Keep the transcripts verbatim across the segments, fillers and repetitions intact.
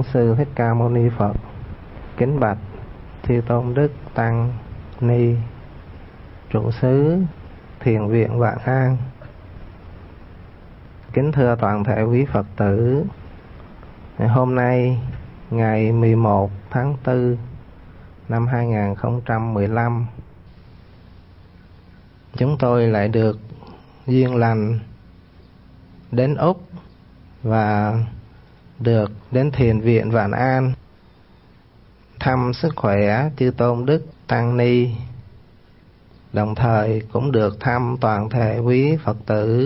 Bổn Sư Thích Ca Mâu Ni Phật. Kính bạch Chư Tôn Đức Tăng Ni trụ xứ Thiền viện Vạn An. Kính thưa toàn thể quý Phật tử, hôm nay ngày mười một tháng tư năm hai nghìn không trăm mười lăm, chúng tôi lại được duyên lành đến Úc và được đến Thiền viện Vạn An thăm sức khỏe Chư Tôn Đức Tăng Ni, đồng thời cũng được thăm toàn thể quý Phật tử.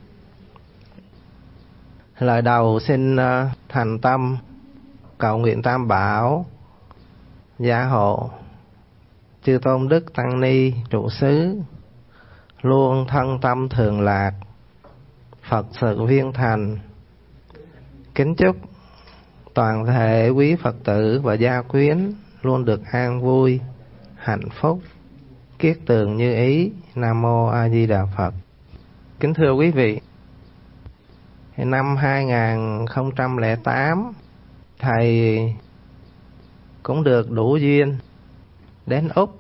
Lời đầu xin thành tâm cầu nguyện Tam Bảo gia hộ Chư Tôn Đức Tăng Ni trụ xứ luôn thân tâm thường lạc, Phật sự viên thành. Kính chúc toàn thể quý Phật tử và gia quyến luôn được an vui, hạnh phúc, kiết tường như ý. Nam Mô A Di Đà Phật. Kính thưa quý vị, năm hai nghìn không trăm lẻ tám, Thầy cũng được đủ duyên đến Úc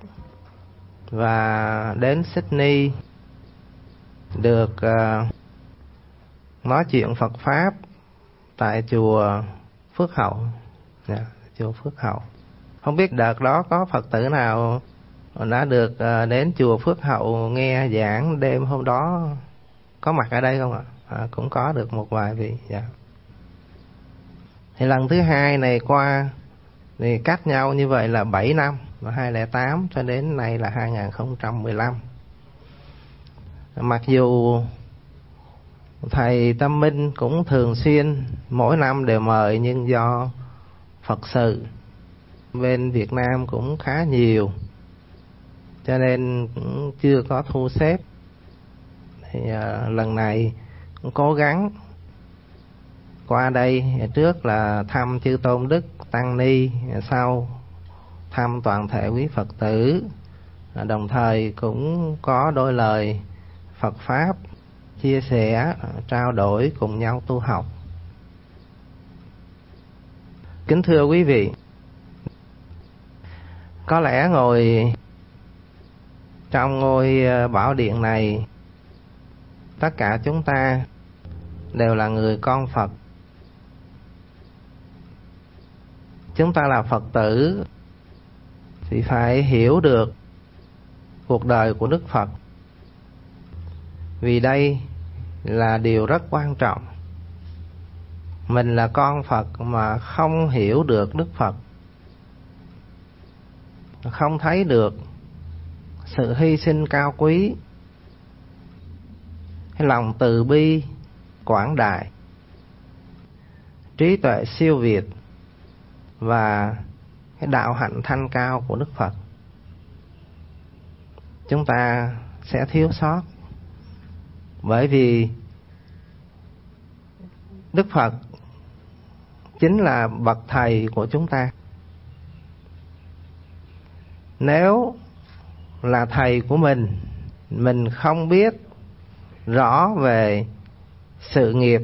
và đến Sydney, được uh, nói chuyện Phật Pháp tại chùa Phước Hậu. Yeah, chùa Phước Hậu. Không biết đợt đó có Phật tử nào đã được uh, đến chùa Phước Hậu nghe giảng đêm hôm đó có mặt ở đây không ạ? À, cũng có được một vài vị. Yeah. Thì lần thứ hai này qua thì cách nhau như vậy là bảy năm, và hai nghìn không trăm lẻ tám cho đến nay là hai nghìn không trăm mười lăm. Mặc dù Thầy Tâm Minh cũng thường xuyên mỗi năm đều mời, nhưng do Phật sự bên Việt Nam cũng khá nhiều cho nên cũng chưa có thu xếp. Thì uh, lần này cũng cố gắng qua đây, trước là thăm Chư Tôn Đức Tăng Ni, sau thăm toàn thể quý Phật tử, đồng thời cũng có đôi lời Phật Pháp chia sẻ, trao đổi cùng nhau tu học. Kính thưa quý vị, có lẽ ngồi trong ngôi bảo điện này, tất cả chúng ta đều là người con Phật. Chúng ta là Phật tử thì phải hiểu được cuộc đời của Đức Phật, vì đây là điều rất quan trọng. Mình là con Phật mà không hiểu được Đức Phật, không thấy được sự hy sinh cao quý, cái lòng từ bi quảng đại, trí tuệ siêu việt và cái đạo hạnh thanh cao của Đức Phật, chúng ta sẽ thiếu sót. Bởi vì Đức Phật chính là bậc thầy của chúng ta. Nếu là thầy của mình, mình không biết rõ về sự nghiệp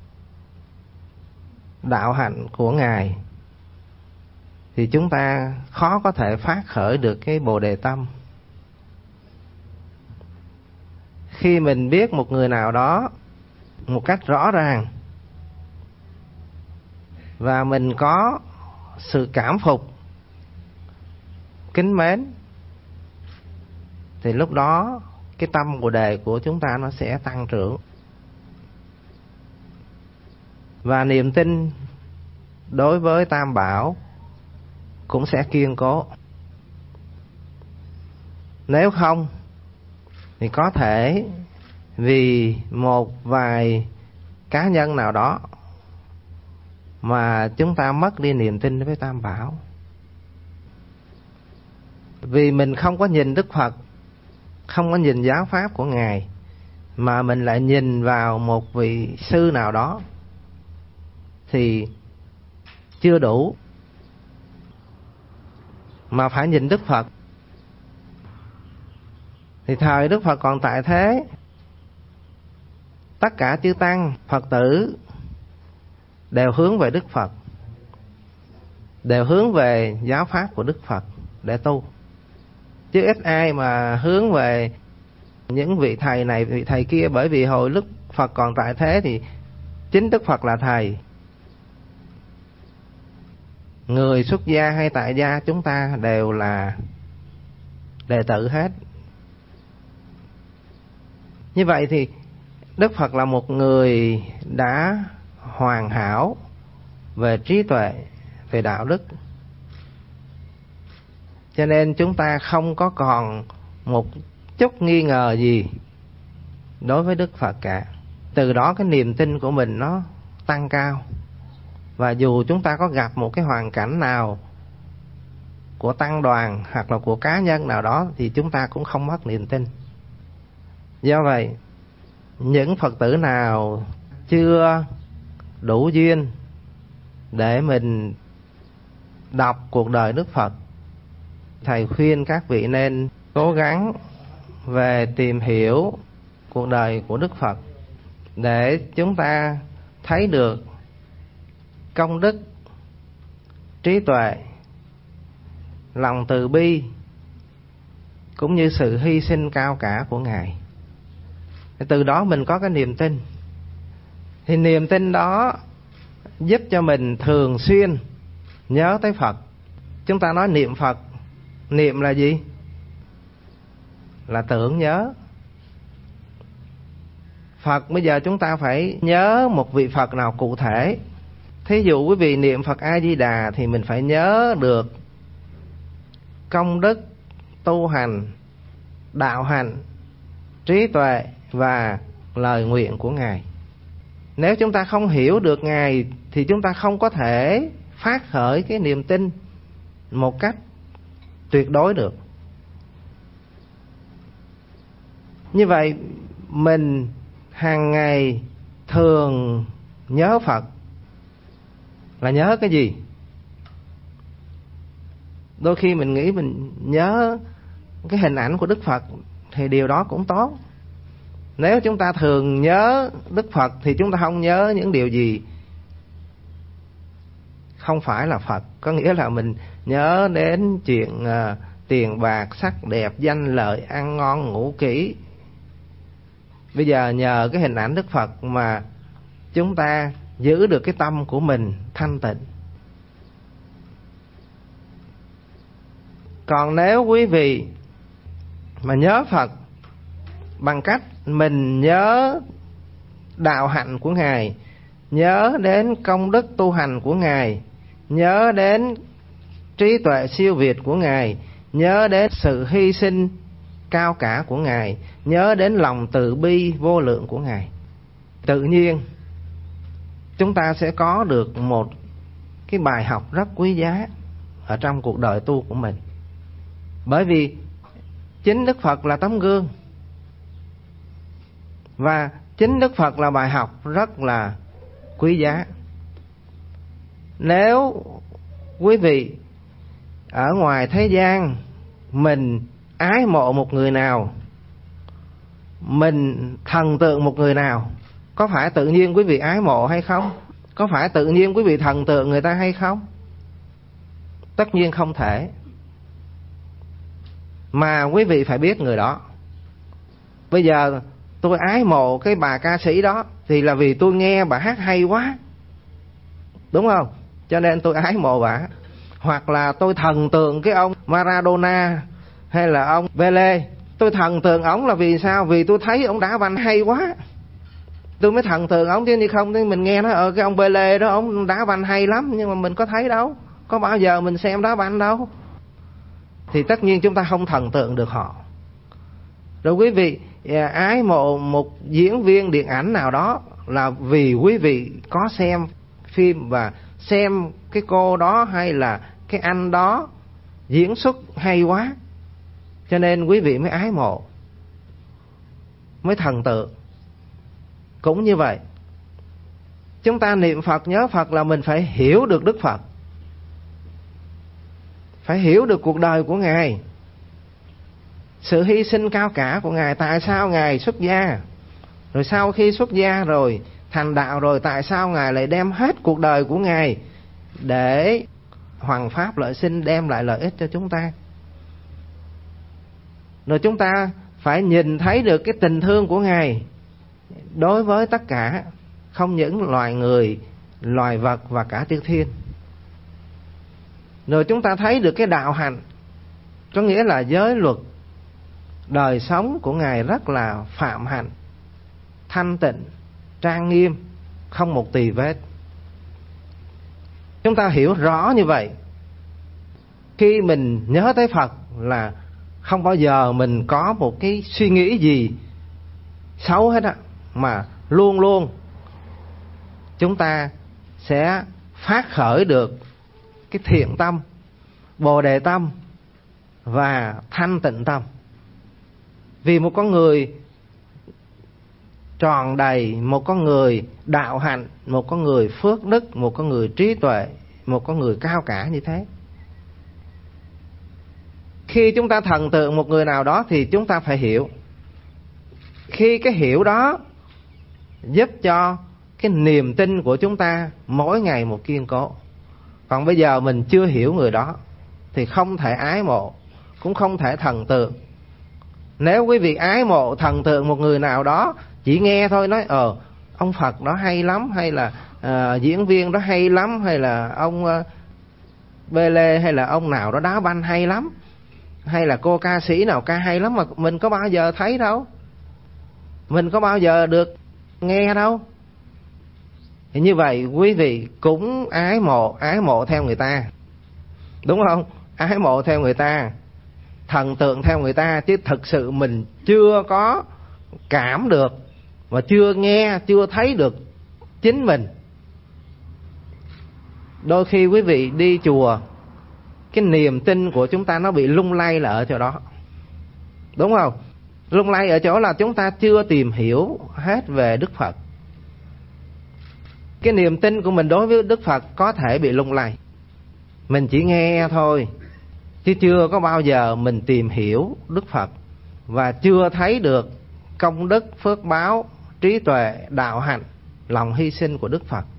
đạo hạnh của Ngài thì chúng ta khó có thể phát khởi được cái Bồ Đề tâm. Khi mình biết một người nào đó một cách rõ ràng và mình có sự cảm phục, kính mến, thì lúc đó cái tâm Bồ Đề của chúng ta nó sẽ tăng trưởng, và niềm tin đối với Tam Bảo cũng sẽ kiên cố. Nếu không thì có thể vì một vài cá nhân nào đó mà chúng ta mất đi niềm tin với Tam Bảo. Vì mình không có nhìn Đức Phật, không có nhìn giáo pháp của Ngài, mà mình lại nhìn vào một vị sư nào đó thì chưa đủ, mà phải nhìn Đức Phật. Thì thời Đức Phật còn tại thế, tất cả chư tăng Phật tử đều hướng về Đức Phật. đều hướng về giáo pháp của Đức Phật để tu. Chứ ít ai mà hướng về những vị thầy này, vị thầy kia, bởi vì hồi lúc Phật còn tại thế thì chính Đức Phật là thầy. Người xuất gia hay tại gia chúng ta đều là đệ tử hết. Như vậy thì Đức Phật là một người đã hoàn hảo về trí tuệ, về đạo đức. Cho nên chúng ta không có còn một chút nghi ngờ gì đối với Đức Phật cả. Từ đó cái niềm tin của mình nó tăng cao. Và dù chúng ta có gặp một cái hoàn cảnh nào của tăng đoàn hoặc là của cá nhân nào đó thì chúng ta cũng không mất niềm tin. Do vậy, những Phật tử nào chưa đủ duyên để mình đọc cuộc đời Đức Phật, thầy khuyên các vị nên cố gắng về tìm hiểu cuộc đời của Đức Phật để chúng ta thấy được công đức, trí tuệ, lòng từ bi cũng như sự hy sinh cao cả của Ngài. Từ đó mình có cái niềm tin. Thì niềm tin đó giúp cho mình thường xuyên nhớ tới Phật. Chúng ta nói niệm Phật, niệm là gì? Là tưởng nhớ. Phật bây giờ chúng ta phải nhớ một vị Phật nào cụ thể. Thí dụ quý vị niệm Phật A Di Đà thì mình phải nhớ được công đức, tu hành, đạo hành, trí tuệ và lời nguyện của Ngài. Nếu chúng ta không hiểu được Ngài thì chúng ta không có thể phát khởi cái niềm tin một cách tuyệt đối được. Như vậy mình hàng ngày thường nhớ Phật là nhớ cái gì? Đôi khi mình nghĩ mình nhớ cái hình ảnh của Đức Phật thì điều đó cũng tốt. Nếu chúng ta thường nhớ Đức Phật thì chúng ta không nhớ những điều gì không phải là Phật. Có nghĩa là mình nhớ đến chuyện uh, tiền bạc, sắc đẹp, danh lợi, ăn ngon, ngủ kỹ. Bây giờ nhờ cái hình ảnh Đức Phật mà chúng ta giữ được cái tâm của mình thanh tịnh. Còn nếu quý vị mà nhớ Phật bằng cách mình nhớ đạo hạnh của Ngài, nhớ đến công đức tu hành của Ngài, nhớ đến trí tuệ siêu việt của Ngài, nhớ đến sự hy sinh cao cả của Ngài, nhớ đến lòng từ bi vô lượng của Ngài, tự nhiên chúng ta sẽ có được một cái bài học rất quý giá ở trong cuộc đời tu của mình. Bởi vì chính Đức Phật là tấm gương, và chính Đức Phật là bài học rất là quý giá. Nếu quý vị ở ngoài thế gian mình ái mộ một người nào, mình thần tượng một người nào, có phải tự nhiên quý vị ái mộ hay không? Có phải tự nhiên quý vị thần tượng người ta hay không? Tất nhiên không thể. Mà quý vị phải biết người đó. Bây giờ tôi ái mộ cái bà ca sĩ đó thì là vì tôi nghe bà hát hay quá, đúng không? Cho nên tôi ái mộ bà. Hoặc là tôi thần tượng cái ông Maradona hay là ông Pele. Tôi thần tượng ổng là vì sao? Vì tôi thấy ổng đá banh hay quá, tôi mới thần tượng ổng. Chứ như không thì mình nghe nói ờ cái ông Pele đó ổng đá banh hay lắm, nhưng mà mình có thấy đâu, có bao giờ mình xem đá banh đâu. Thì tất nhiên chúng ta không thần tượng được họ. Rồi quý vị ái mộ một diễn viên điện ảnh nào đó là vì quý vị có xem phim và xem cái cô đó hay là cái anh đó diễn xuất hay quá, cho nên quý vị mới ái mộ, mới thần tượng. Cũng như vậy, chúng ta niệm Phật, nhớ Phật là mình phải hiểu được Đức Phật, phải hiểu được cuộc đời của Ngài, sự hy sinh cao cả của Ngài. Tại sao Ngài xuất gia, rồi sau khi xuất gia rồi thành đạo rồi, tại sao Ngài lại đem hết cuộc đời của Ngài để hoằng pháp lợi sinh, đem lại lợi ích cho chúng ta. Rồi chúng ta phải nhìn thấy được cái tình thương của Ngài đối với tất cả, không những loài người, loài vật và cả chư thiên. Rồi chúng ta thấy được cái đạo hạnh, có nghĩa là giới luật, đời sống của Ngài rất là phạm hạnh, thanh tịnh, trang nghiêm, không một tì vết. Chúng ta hiểu rõ như vậy, khi mình nhớ tới Phật là không bao giờ mình có một cái suy nghĩ gì xấu hết á, mà luôn luôn chúng ta sẽ phát khởi được cái thiện tâm, bồ đề tâm và thanh tịnh tâm. Vì một con người tròn đầy, một con người đạo hạnh, một con người phước đức, một con người trí tuệ, một con người cao cả như thế, khi chúng ta thần tượng một người nào đó thì chúng ta phải hiểu. Khi cái hiểu đó giúp cho cái niềm tin của chúng ta mỗi ngày một kiên cố. Còn bây giờ mình chưa hiểu người đó thì không thể ái mộ, cũng không thể thần tượng. Nếu quý vị ái mộ thần tượng một người nào đó, chỉ nghe thôi, nói ờ ông Phật đó hay lắm, hay là uh, diễn viên đó hay lắm, hay là ông uh, Bê Lê, hay là ông nào đó đá banh hay lắm, hay là cô ca sĩ nào ca hay lắm, mà mình có bao giờ thấy đâu, mình có bao giờ được nghe đâu. Thì như vậy quý vị cũng ái mộ, ái mộ theo người ta, đúng không? Ái mộ theo người ta, thần tượng theo người ta, chứ thực sự mình chưa có cảm được và chưa nghe, chưa thấy được chính mình. Đôi khi quý vị đi chùa, cái niềm tin của chúng ta nó bị lung lay là ở chỗ đó, đúng không? Lung lay ở chỗ là chúng ta chưa tìm hiểu hết về Đức Phật. Cái niềm tin của mình đối với Đức Phật có thể bị lung lay. Mình chỉ nghe thôi, chứ chưa có bao giờ mình tìm hiểu Đức Phật, và chưa thấy được công đức, phước báo, trí tuệ, đạo hạnh, lòng hy sinh của Đức Phật.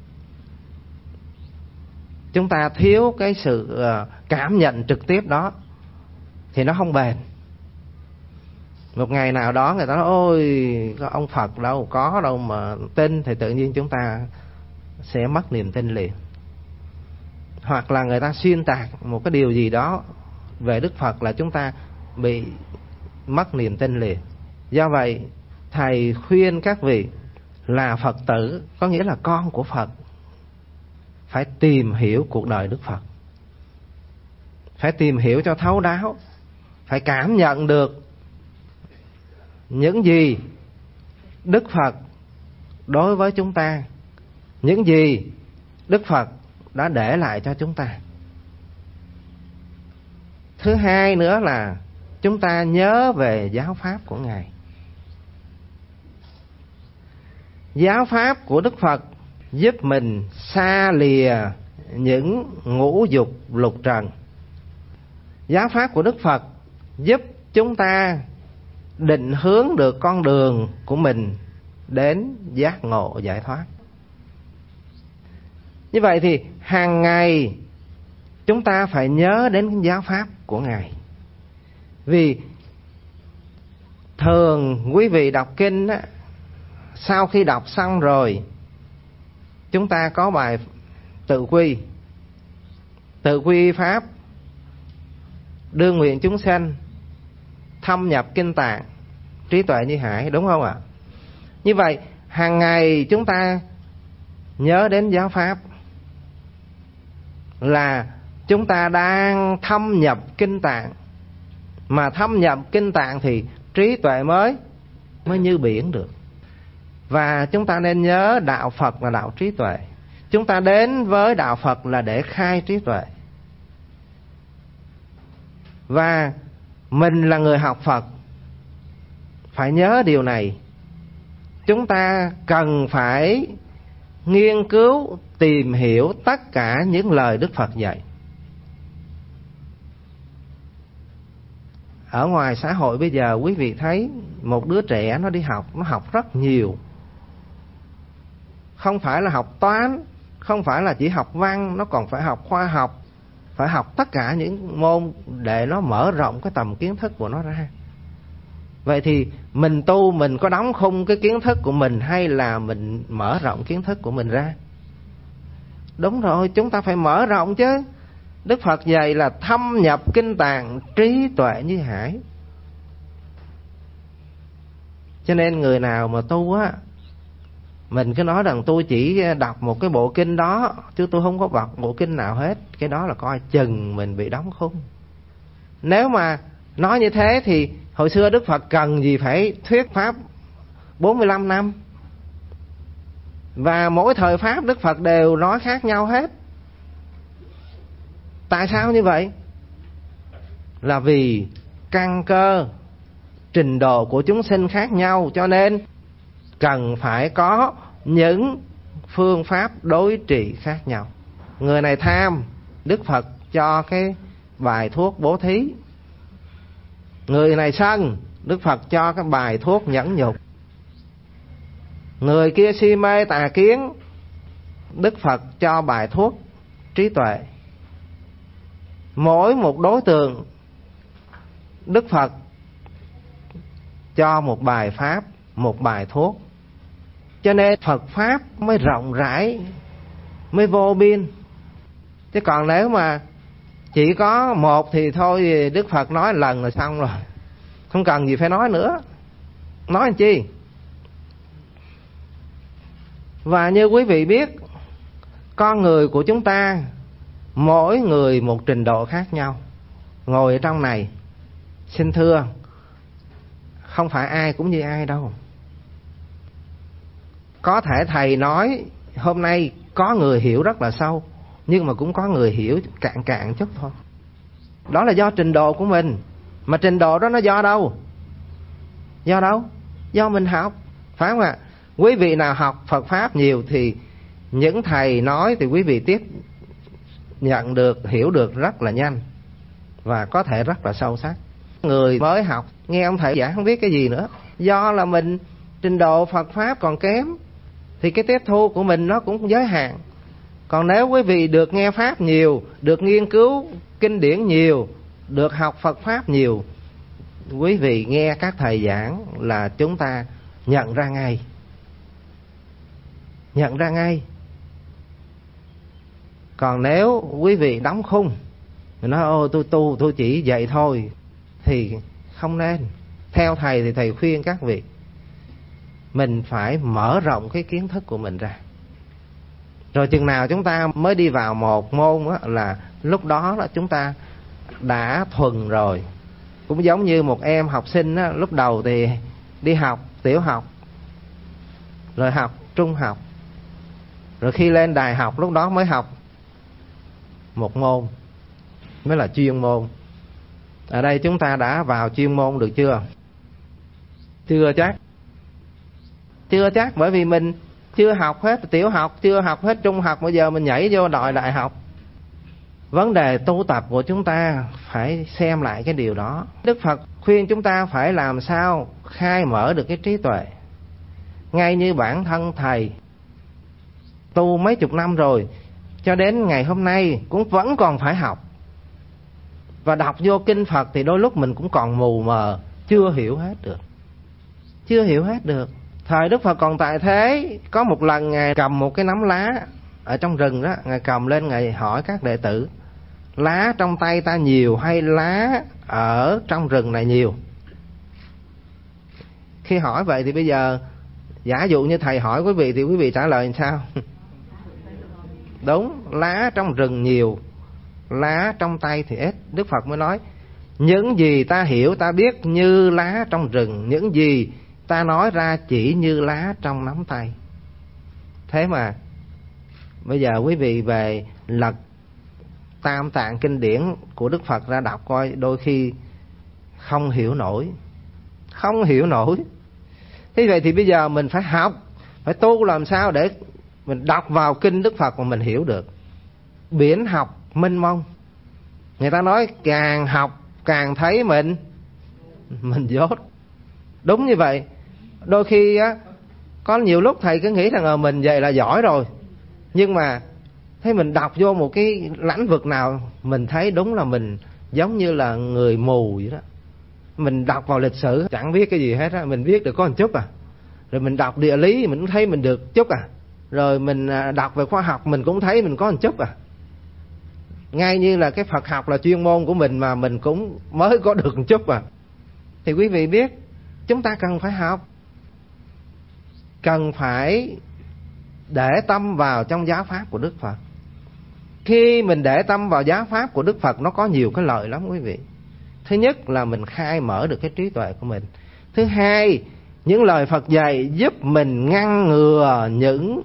Chúng ta thiếu cái sự cảm nhận trực tiếp đó thì nó không bền. Một ngày nào đó người ta nói ôi có ông Phật đâu, có đâu mà tin, thì tự nhiên chúng ta sẽ mất niềm tin liền. Hoặc là người ta xuyên tạc một cái điều gì đó về Đức Phật là chúng ta bị mất niềm tin liền. Do vậy Thầy khuyên các vị là Phật tử, có nghĩa là con của Phật, phải tìm hiểu cuộc đời Đức Phật, phải tìm hiểu cho thấu đáo, phải cảm nhận được những gì Đức Phật đối với chúng ta, những gì Đức Phật đã để lại cho chúng ta. Thứ hai nữa là chúng ta nhớ về giáo pháp của Ngài. Giáo pháp của Đức Phật giúp mình xa lìa những ngũ dục lục trần. Giáo pháp của Đức Phật giúp chúng ta định hướng được con đường của mình đến giác ngộ giải thoát. Như vậy thì hàng ngày chúng ta phải nhớ đến giáo pháp của Ngài. Vì thường quý vị đọc kinh á, sau khi đọc xong rồi chúng ta có bài tự quy. Tự quy pháp, đương nguyện chúng sanh, thâm nhập kinh tạng, trí tuệ như hải, đúng không ạ? Như vậy hàng ngày chúng ta nhớ đến giáo pháp là chúng ta đang thâm nhập kinh tạng. Mà thâm nhập kinh tạng thì trí tuệ mới mới như biển được. Và chúng ta nên nhớ đạo Phật là đạo trí tuệ. Chúng ta đến với đạo Phật là để khai trí tuệ. Và mình là người học Phật, phải nhớ điều này. Chúng ta cần phải nghiên cứu, tìm hiểu tất cả những lời Đức Phật dạy. Ở ngoài xã hội bây giờ quý vị thấy một đứa trẻ nó đi học, nó học rất nhiều. Không phải là học toán, không phải là chỉ học văn, nó còn phải học khoa học, phải học tất cả những môn để nó mở rộng cái tầm kiến thức của nó ra. Vậy thì mình tu mình có đóng khung cái kiến thức của mình hay là mình mở rộng kiến thức của mình ra? Đúng rồi, chúng ta phải mở rộng chứ. Đức Phật dạy là thâm nhập kinh tạng, trí tuệ như hải. Cho nên người nào mà tu á, mình cứ nói rằng tôi chỉ đọc một cái bộ kinh đó, chứ tôi không có đọc bộ kinh nào hết. Cái đó là coi chừng mình bị đóng khung. Nếu mà nói như thế thì hồi xưa Đức Phật cần gì phải thuyết pháp bốn mươi lăm năm. Và mỗi thời pháp Đức Phật đều nói khác nhau hết. Tại sao như vậy? Là vì căn cơ, trình độ của chúng sinh khác nhau, cho nên cần phải có những phương pháp đối trị khác nhau. Người này tham, Đức Phật cho cái bài thuốc bố thí. Người này sân, Đức Phật cho cái bài thuốc nhẫn nhục. Người kia si mê tà kiến, Đức Phật cho bài thuốc trí tuệ. Mỗi một đối tượng Đức Phật cho một bài pháp, một bài thuốc. Cho nên Phật Pháp mới rộng rãi, mới vô biên. Chứ còn nếu mà chỉ có một thì thôi, Đức Phật nói lần là xong rồi, không cần gì phải nói nữa. Nói làm chi? Và như quý vị biết, con người của chúng ta mỗi người một trình độ khác nhau. Ngồi ở trong này, xin thưa, không phải ai cũng như ai đâu. Có thể thầy nói hôm nay có người hiểu rất là sâu, nhưng mà cũng có người hiểu cạn cạn chút thôi. Đó là do trình độ của mình. Mà trình độ đó nó do đâu? Do đâu? Do mình học, phải không ạ? Quý vị nào học Phật Pháp nhiều thì những thầy nói thì quý vị tiếp nhận được, hiểu được rất là nhanh và có thể rất là sâu sắc. Người mới học nghe ông thầy giảng không biết cái gì nữa, do là mình trình độ Phật Pháp còn kém thì cái tiếp thu của mình nó cũng giới hạn. Còn nếu quý vị được nghe Pháp nhiều, được nghiên cứu kinh điển nhiều, được học Phật Pháp nhiều, quý vị nghe các thầy giảng là chúng ta nhận ra ngay. Nhận ra ngay. Còn nếu quý vị đóng khung, mình nói ô tôi tu tôi chỉ vậy thôi, thì không nên. Theo thầy thì thầy khuyên các vị, mình phải mở rộng cái kiến thức của mình ra. Rồi chừng nào chúng ta mới đi vào một môn á, là lúc đó là chúng ta đã thuần rồi. Cũng giống như một em học sinh á, lúc đầu thì đi học tiểu học, rồi học trung học, rồi khi lên đại học lúc đó mới học một môn, mới là chuyên môn. Ở đây chúng ta đã vào chuyên môn được chưa? Chưa chắc. Chưa chắc, bởi vì mình chưa học hết tiểu học, chưa học hết trung học, bây giờ mình nhảy vô đòi đại học. Vấn đề tu tập của chúng ta phải xem lại cái điều đó. Đức Phật khuyên chúng ta phải làm sao khai mở được cái trí tuệ. Ngay như bản thân thầy tu mấy chục năm rồi, cho đến ngày hôm nay cũng vẫn còn phải học. Và đọc vô kinh Phật thì đôi lúc mình cũng còn mù mờ, chưa hiểu hết được. Chưa hiểu hết được. Thời Đức Phật còn tại thế, có một lần Ngài cầm một cái nắm lá ở trong rừng đó, Ngài cầm lên, Ngài hỏi các đệ tử, lá trong tay ta nhiều hay lá ở trong rừng này nhiều? Khi hỏi vậy thì bây giờ giả dụ như thầy hỏi quý vị thì quý vị trả lời làm sao? Đúng, lá trong rừng nhiều, lá trong tay thì ít. Đức Phật mới nói, những gì ta hiểu ta biết như lá trong rừng, những gì ta nói ra chỉ như lá trong nắm tay. Thế mà bây giờ quý vị về lật Tam Tạng kinh điển của Đức Phật ra đọc coi, đôi khi không hiểu nổi. Không hiểu nổi. Thế vậy thì bây giờ mình phải học, phải tu làm sao để mình đọc vào kinh Đức Phật mà mình hiểu được. Biển học mênh mông. Người ta nói càng học càng thấy mình Mình dốt. Đúng như vậy. Đôi khi á, có nhiều lúc thầy cứ nghĩ rằng ờ, mình vậy là giỏi rồi, nhưng mà Thế mình đọc vô một cái lĩnh vực nào, mình thấy đúng là mình giống như là người mù vậy đó. Mình đọc vào lịch sử chẳng biết cái gì hết á, mình biết được có một chút à. Rồi mình đọc địa lý mình cũng thấy mình được chút à. Rồi mình đọc về khoa học mình cũng thấy mình có một chút à. Ngay như là cái Phật học là chuyên môn của mình mà mình cũng mới có được một chút à. Thì quý vị biết, chúng ta cần phải học, cần phải để tâm vào trong giáo pháp của Đức Phật. Khi mình để tâm vào giáo pháp của Đức Phật, nó có nhiều cái lợi lắm quý vị. Thứ nhất là mình khai mở được cái trí tuệ của mình. Thứ hai, những lời Phật dạy giúp mình ngăn ngừa những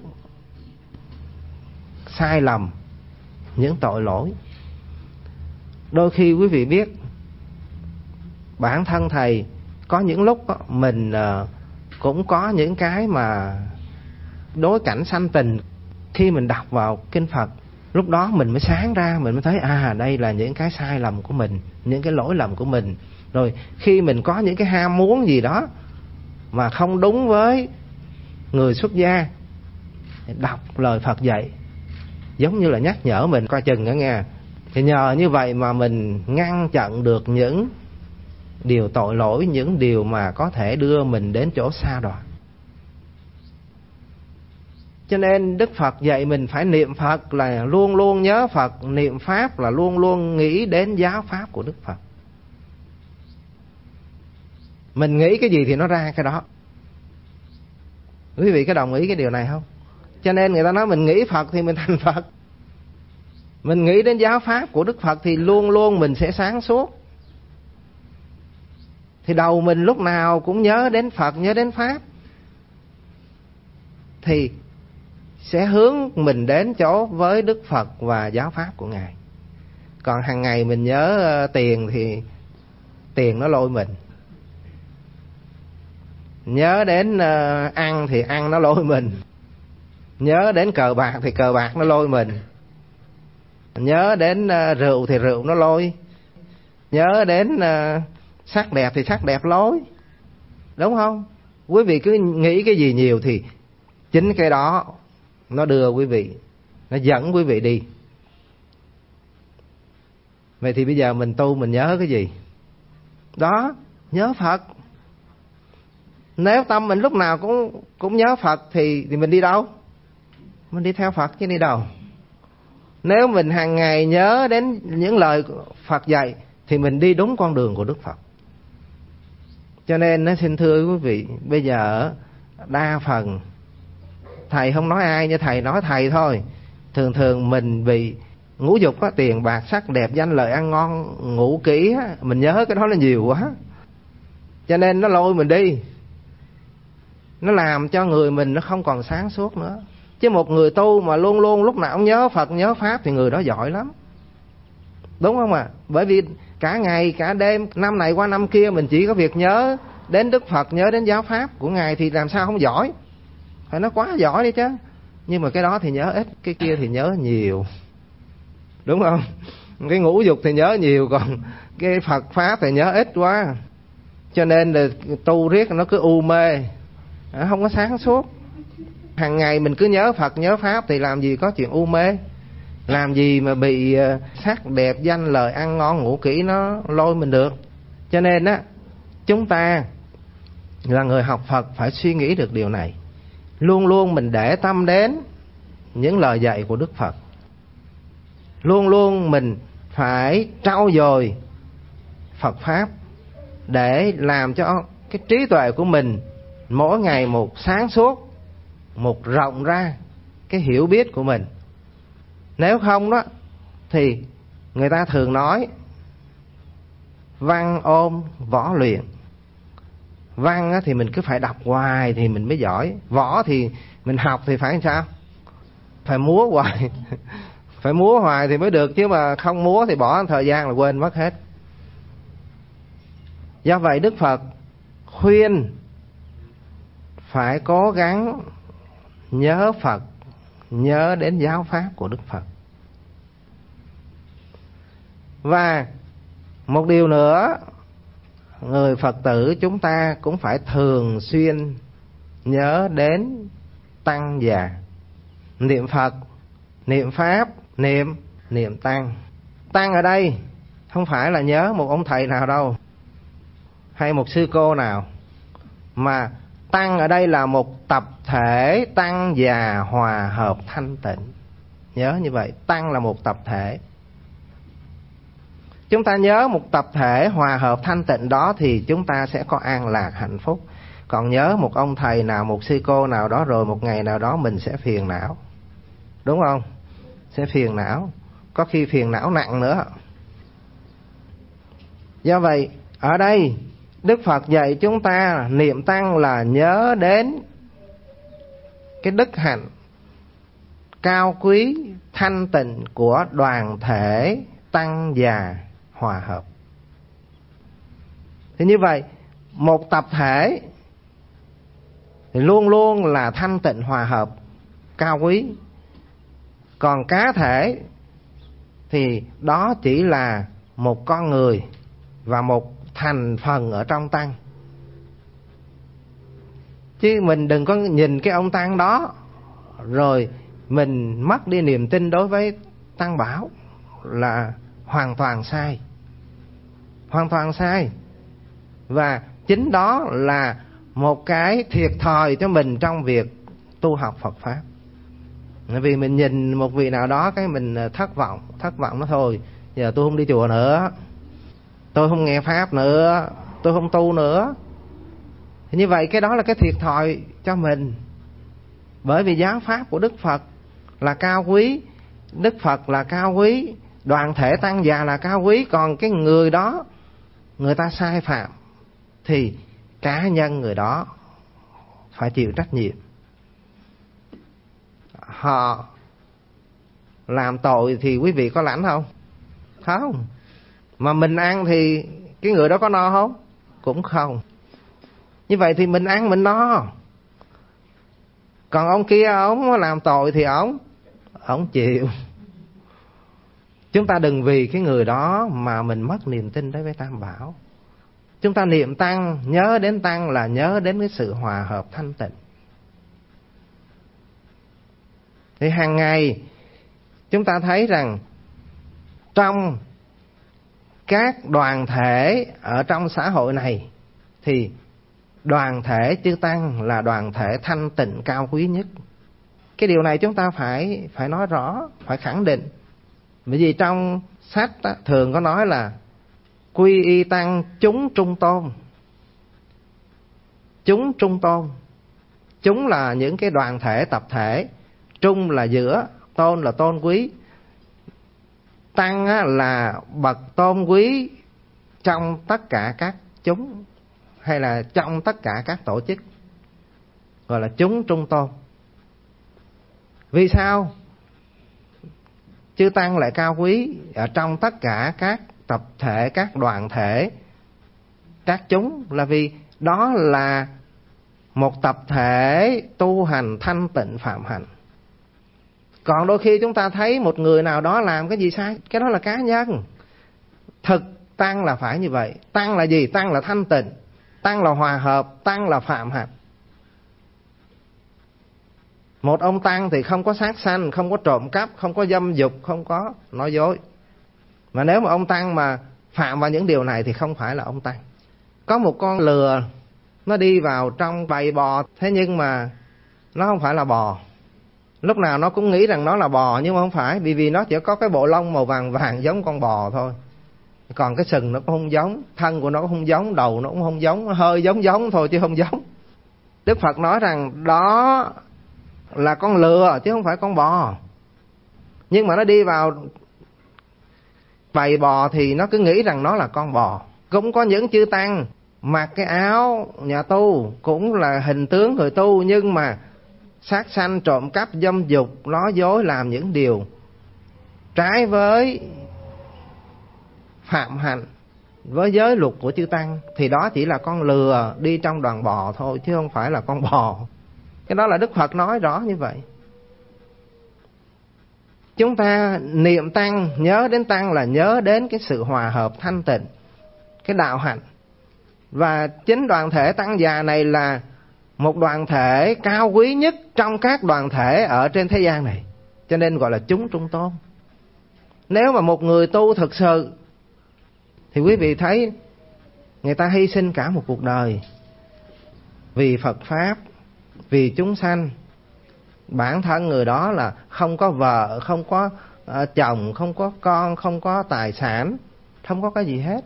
sai lầm, những tội lỗi. Đôi khi quý vị biết, bản thân thầy có những lúc mình cũng có những cái mà đối cảnh sanh tình. Khi mình đọc vào kinh Phật, lúc đó mình mới sáng ra, mình mới thấy à đây là những cái sai lầm của mình, những cái lỗi lầm của mình. Rồi khi mình có những cái ham muốn gì đó mà không đúng với người xuất gia, đọc lời Phật dạy giống như là nhắc nhở mình coi chừng đó nghe. Thì nhờ như vậy mà mình ngăn chặn được những điều tội lỗi, những điều mà có thể đưa mình đến chỗ sa đọa. Cho nên Đức Phật dạy mình phải niệm Phật là luôn luôn nhớ Phật, niệm Pháp là luôn luôn nghĩ đến giáo Pháp của Đức Phật. Mình nghĩ cái gì thì nó ra cái đó. Quý vị có đồng ý cái điều này không? Cho nên người ta nói mình nghĩ Phật thì mình thành Phật. Mình nghĩ đến giáo Pháp của Đức Phật thì luôn luôn mình sẽ sáng suốt. Thì đầu mình lúc nào cũng nhớ đến Phật, nhớ đến Pháp, thì sẽ hướng mình đến chỗ với Đức Phật và giáo Pháp của Ngài. Còn hàng ngày mình nhớ tiền thì tiền nó lôi mình. Nhớ đến uh, ăn thì ăn nó lôi mình. Nhớ đến cờ bạc thì cờ bạc nó lôi mình. Nhớ đến uh, rượu thì rượu nó lôi. Nhớ đến uh, sắc đẹp thì sắc đẹp lối. Đúng không? Quý vị cứ nghĩ cái gì nhiều thì chính cái đó nó đưa quý vị, nó dẫn quý vị đi. Vậy thì bây giờ mình tu mình nhớ cái gì? Đó, nhớ Phật. Nếu tâm mình lúc nào cũng cũng nhớ Phật thì thì mình đi đâu? Mình đi theo Phật chứ đi đâu. Nếu mình hàng ngày nhớ đến những lời Phật dạy thì mình đi đúng con đường của Đức Phật. Cho nên nó xin thưa quý vị, bây giờ đa phần thầy không nói ai, nhưng thầy nói thầy thôi. Thường thường mình bị ngũ dục á, tiền bạc sắc đẹp danh lợi ăn ngon ngủ kỹ á, mình nhớ cái đó là nhiều quá. Cho nên nó lôi mình đi. Nó làm cho người mình nó không còn sáng suốt nữa. Chứ một người tu mà luôn luôn lúc nào cũng nhớ Phật nhớ Pháp thì người đó giỏi lắm. Đúng không ạ? À? Bởi vì cả ngày cả đêm, năm này qua năm kia mình chỉ có việc nhớ đến Đức Phật, nhớ đến giáo Pháp của Ngài thì làm sao không giỏi. Phải nó quá giỏi đi chứ. Nhưng mà cái đó thì nhớ ít, cái kia thì nhớ nhiều. Đúng không? Cái ngũ dục thì nhớ nhiều, còn cái Phật Pháp thì nhớ ít quá. Cho nên là tu riết nó cứ u mê, không có sáng suốt. Hàng ngày mình cứ nhớ Phật nhớ Pháp thì làm gì có chuyện u mê. Làm gì mà bị sắc đẹp danh lời ăn ngon ngủ kỹ nó lôi mình được. Cho nên á, chúng ta là người học Phật phải suy nghĩ được điều này. Luôn luôn mình để tâm đến những lời dạy của Đức Phật. Luôn luôn mình phải trau dồi Phật Pháp để làm cho cái trí tuệ của mình mỗi ngày một sáng suốt, một rộng ra cái hiểu biết của mình. Nếu không đó thì người ta thường nói văn ôn võ luyện. Văn thì mình cứ phải đọc hoài thì mình mới giỏi. Võ thì mình học thì phải làm sao? Phải múa hoài. Phải múa hoài thì mới được, chứ mà không múa thì bỏ thời gian là quên mất hết. Do vậy Đức Phật khuyên phải cố gắng nhớ Phật, nhớ đến giáo Pháp của Đức Phật. Và một điều nữa, người Phật tử chúng ta cũng phải thường xuyên nhớ đến tăng già. Niệm Phật, niệm Pháp, niệm niệm Tăng. Tăng ở đây không phải là nhớ một ông thầy nào đâu, hay một sư cô nào, mà Tăng ở đây là một tập thể tăng già hòa hợp thanh tịnh. Nhớ như vậy, Tăng là một tập thể. Chúng ta nhớ một tập thể hòa hợp thanh tịnh đó thì chúng ta sẽ có an lạc hạnh phúc. Còn nhớ một ông thầy nào, một sư cô nào đó, rồi một ngày nào đó mình sẽ phiền não. Đúng không? Sẽ phiền não, có khi phiền não nặng nữa. Do vậy, ở đây Đức Phật dạy chúng ta niệm Tăng là nhớ đến cái đức hạnh cao quý thanh tịnh của đoàn thể tăng già hòa hợp. Thì như vậy, một tập thể thì luôn luôn là thanh tịnh hòa hợp cao quý. Còn cá thể thì đó chỉ là một con người và một thành phần ở trong Tăng. Chứ mình đừng có nhìn cái ông Tăng đó rồi mình mất đi niềm tin đối với Tăng Bảo, là hoàn toàn sai. Hoàn toàn sai. Và chính đó là một cái thiệt thòi cho mình trong việc tu học Phật Pháp. Vì mình nhìn một vị nào đó cái mình thất vọng, thất vọng nó thôi, giờ tôi không đi chùa nữa, tôi không nghe Pháp nữa, tôi không tu nữa. Như vậy cái đó là cái thiệt thòi cho mình. Bởi vì giáo Pháp của Đức Phật là cao quý, Đức Phật là cao quý, đoàn thể tăng già là cao quý. Còn cái người đó, người ta sai phạm thì cá nhân người đó phải chịu trách nhiệm. Họ làm tội thì quý vị có lãnh không? Không. Mà mình ăn thì cái người đó có no không? Cũng không. Như vậy thì mình ăn mình no. Còn ông kia ông làm tội thì ông ông chịu. Chúng ta đừng vì cái người đó mà mình mất niềm tin đối với Tam Bảo. Chúng ta niệm Tăng, nhớ đến Tăng là nhớ đến cái sự hòa hợp thanh tịnh. Thì hàng ngày chúng ta thấy rằng trong các đoàn thể ở trong xã hội này thì đoàn thể chư Tăng là đoàn thể thanh tịnh cao quý nhất. Cái điều này chúng ta phải phải nói rõ, phải khẳng định. Bởi vì trong sách á, thường có nói là quy y Tăng chúng trung tôn. Chúng trung tôn. Chúng là những cái đoàn thể tập thể, trung là giữa, tôn là tôn quý. Tăng á, là bậc tôn quý trong tất cả các chúng, hay là trong tất cả các tổ chức, gọi là chúng trung tôn. Vì sao chư Tăng lại cao quý ở trong tất cả các tập thể, các đoàn thể, các chúng? Là vì đó là một tập thể tu hành thanh tịnh phạm hạnh. Còn đôi khi chúng ta thấy một người nào đó làm cái gì sai, cái đó là cá nhân. Thực Tăng là phải như vậy. Tăng là gì? Tăng là thanh tịnh, Tăng là hòa hợp, Tăng là phạm hạnh. Một ông Tăng thì không có sát sanh, không có trộm cắp, không có dâm dục, không có nói dối. Mà nếu mà ông Tăng mà phạm vào những điều này thì không phải là ông Tăng. Có một con lừa nó đi vào trong bầy bò, thế nhưng mà nó không phải là bò. Lúc nào nó cũng nghĩ rằng nó là bò, nhưng mà không phải. Vì vì nó chỉ có cái bộ lông màu vàng vàng giống con bò thôi. Còn cái sừng nó cũng không giống, thân của nó cũng không giống, đầu nó cũng không giống, hơi giống giống thôi chứ không giống. Đức Phật nói rằng đó là con lừa chứ không phải con bò. Nhưng mà nó đi vào bầy bò thì nó cứ nghĩ rằng nó là con bò. Cũng có những chư Tăng mặc cái áo nhà tu, cũng là hình tướng người tu, nhưng mà sát sanh, trộm cắp, dâm dục, nói dối, làm những điều trái với phạm hạnh, với giới luật của chư Tăng. Thì đó chỉ là con lừa đi trong đoàn bò thôi, chứ không phải là con bò. Cái đó là Đức Phật nói rõ như vậy. Chúng ta niệm Tăng, nhớ đến Tăng là nhớ đến cái sự hòa hợp thanh tịnh, cái đạo hạnh. Và chính đoàn thể Tăng già này là một đoàn thể cao quý nhất trong các đoàn thể ở trên thế gian này. cho nên gọi là chúng trung tôn. Nếu mà một người tu thực sự thì quý vị thấy người ta hy sinh cả một cuộc đời vì Phật Pháp, vì chúng sanh. Bản thân người đó là không có vợ, không có uh, chồng, không có con, không có tài sản, không có cái gì hết.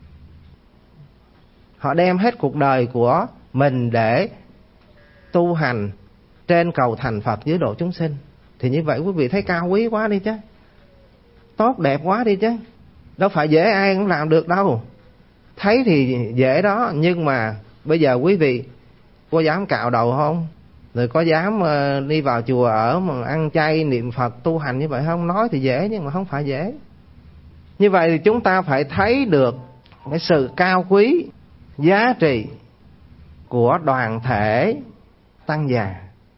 Họ đem hết cuộc đời của mình để tu hành trên cầu thành Phật dưới độ chúng sinh. Thì như vậy quý vị thấy cao quý quá đi chứ, tốt đẹp quá đi chứ. Đâu phải dễ ai cũng làm được đâu. Thấy thì dễ đó, nhưng mà bây giờ quý vị có dám cạo đầu không? Rồi có dám đi vào chùa ở mà ăn chay niệm Phật tu hành như vậy không? Nói thì dễ nhưng mà không phải dễ. Như vậy thì chúng ta phải thấy được cái sự cao quý, giá trị của đoàn thể tăng già.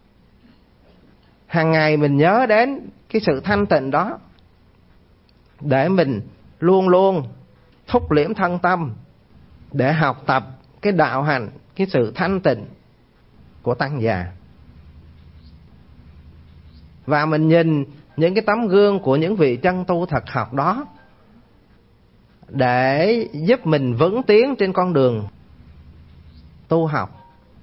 Hàng ngày mình nhớ đến cái sự thanh tịnh đó để mình luôn luôn thúc liễm thân tâm để học tập cái đạo hành, cái sự thanh tịnh của tăng già. Và mình nhìn những cái tấm gương của những vị chân tu thật học đó để giúp mình vững tiến trên con đường tu học.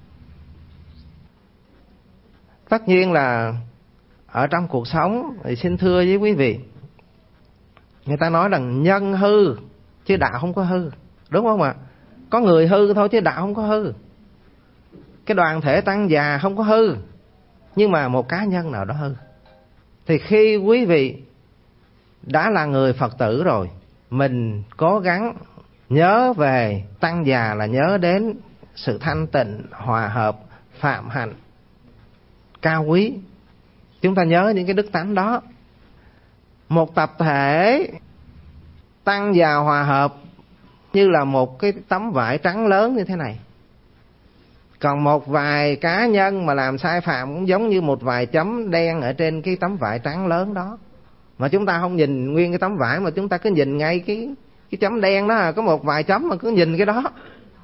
Tất nhiên là ở trong cuộc sống thì xin thưa với quý vị, người ta nói rằng nhân hư chứ đạo không có hư, đúng không ạ? Có người hư thôi chứ đạo không có hư. Cái đoàn thể tăng già không có hư, nhưng mà một cá nhân nào đó hư. Thì khi quý vị đã là người Phật tử rồi, mình cố gắng nhớ về tăng già là nhớ đến sự thanh tịnh, hòa hợp, phạm hạnh, cao quý. Chúng ta nhớ những cái đức tánh đó. Một tập thể tăng già hòa hợp như là một cái tấm vải trắng lớn như thế này. Còn một vài cá nhân mà làm sai phạm cũng giống như một vài chấm đen ở trên cái tấm vải trắng lớn đó. Mà chúng ta không nhìn nguyên cái tấm vải, mà chúng ta cứ nhìn ngay cái, cái chấm đen đó, có một vài chấm mà cứ nhìn cái đó.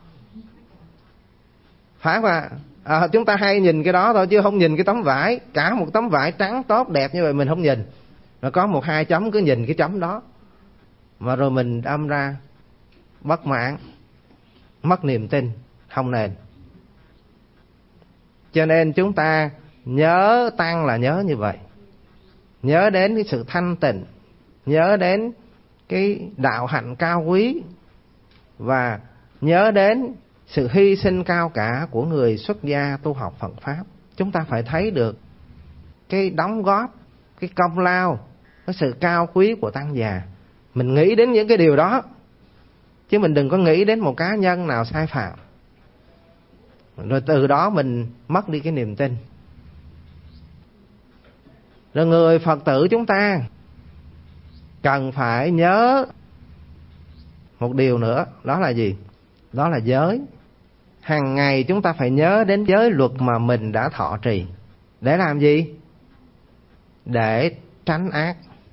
Phải mà à, chúng ta hay nhìn cái đó thôi chứ không nhìn cái tấm vải. Cả một tấm vải trắng tốt đẹp như vậy mình không nhìn, rồi có một hai chấm cứ nhìn cái chấm đó, mà rồi mình đâm ra bất mãn, mất niềm tin, không nền. Cho nên chúng ta nhớ tăng là nhớ như vậy, nhớ đến cái sự thanh tịnh, nhớ đến cái đạo hạnh cao quý, và nhớ đến sự hy sinh cao cả của người xuất gia tu học Phật Pháp. Chúng ta phải thấy được cái đóng góp, cái công lao, cái sự cao quý của tăng già. Mình nghĩ đến những cái điều đó, chứ mình đừng có nghĩ đến một cá nhân nào sai phạm, rồi từ đó mình mất đi cái niềm tin. Rồi người Phật tử chúng ta cần phải nhớ một điều nữa, đó là gì? Đó là giới. Hàng ngày chúng ta phải nhớ đến giới luật mà mình đã thọ trì. Để làm gì? Để tránh ác.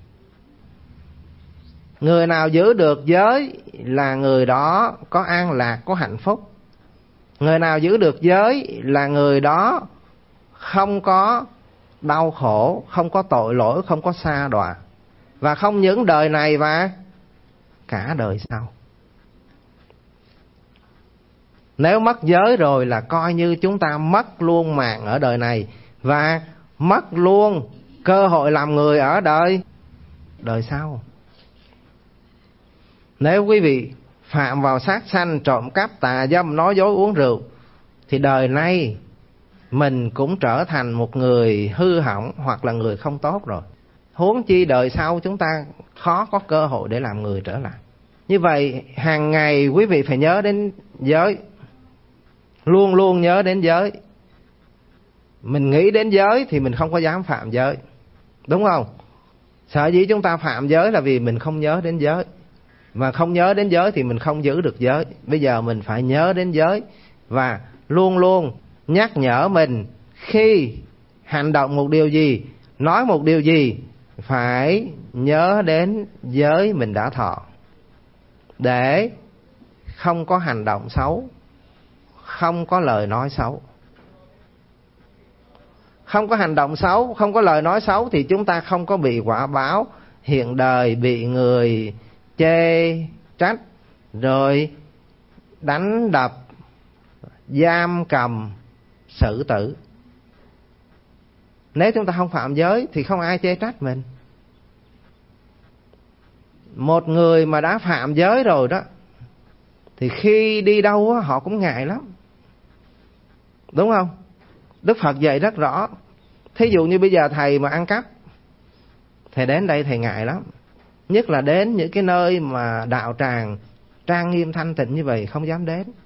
Người nào giữ được giới là người đó có an lạc, có hạnh phúc. Người nào giữ được giới là người đó không có đau khổ, không có tội lỗi, không có sa đọa. Và không những đời này và cả đời sau. Nếu mất giới rồi là coi như chúng ta mất luôn mạng ở đời này, và mất luôn cơ hội làm người ở đời đời sau. Nếu quý vị phạm vào sát sanh, trộm cắp, tà dâm, nói dối, uống rượu, thì đời nay mình cũng trở thành một người hư hỏng hoặc là người không tốt rồi. Huống chi đời sau chúng ta khó có cơ hội để làm người trở lại. Như vậy hàng ngày quý vị phải nhớ đến giới, luôn luôn nhớ đến giới. Mình nghĩ đến giới thì mình không có dám phạm giới, đúng không? Sở dĩ chúng ta phạm giới là vì mình không nhớ đến giới. Mà không nhớ đến giới thì mình không giữ được giới. Bây giờ mình phải nhớ đến giới, và luôn luôn nhắc nhở mình khi hành động một điều gì, nói một điều gì, phải nhớ đến giới mình đã thọ, để không có hành động xấu, không có lời nói xấu, không có hành động xấu, không có lời nói xấu thì chúng ta không có bị quả báo hiện đời bị người chê trách, rồi đánh đập, giam cầm, xử tử. Nếu chúng ta không phạm giới thì không ai chê trách mình. Một người mà đã phạm giới rồi đó thì khi đi đâu họ cũng ngại lắm, đúng không? Đức Phật dạy rất rõ. Thí dụ như bây giờ thầy mà ăn cắp, thầy đến đây thầy ngại lắm. Nhất là đến những cái nơi mà đạo tràng trang nghiêm thanh tịnh như vậy không dám đến.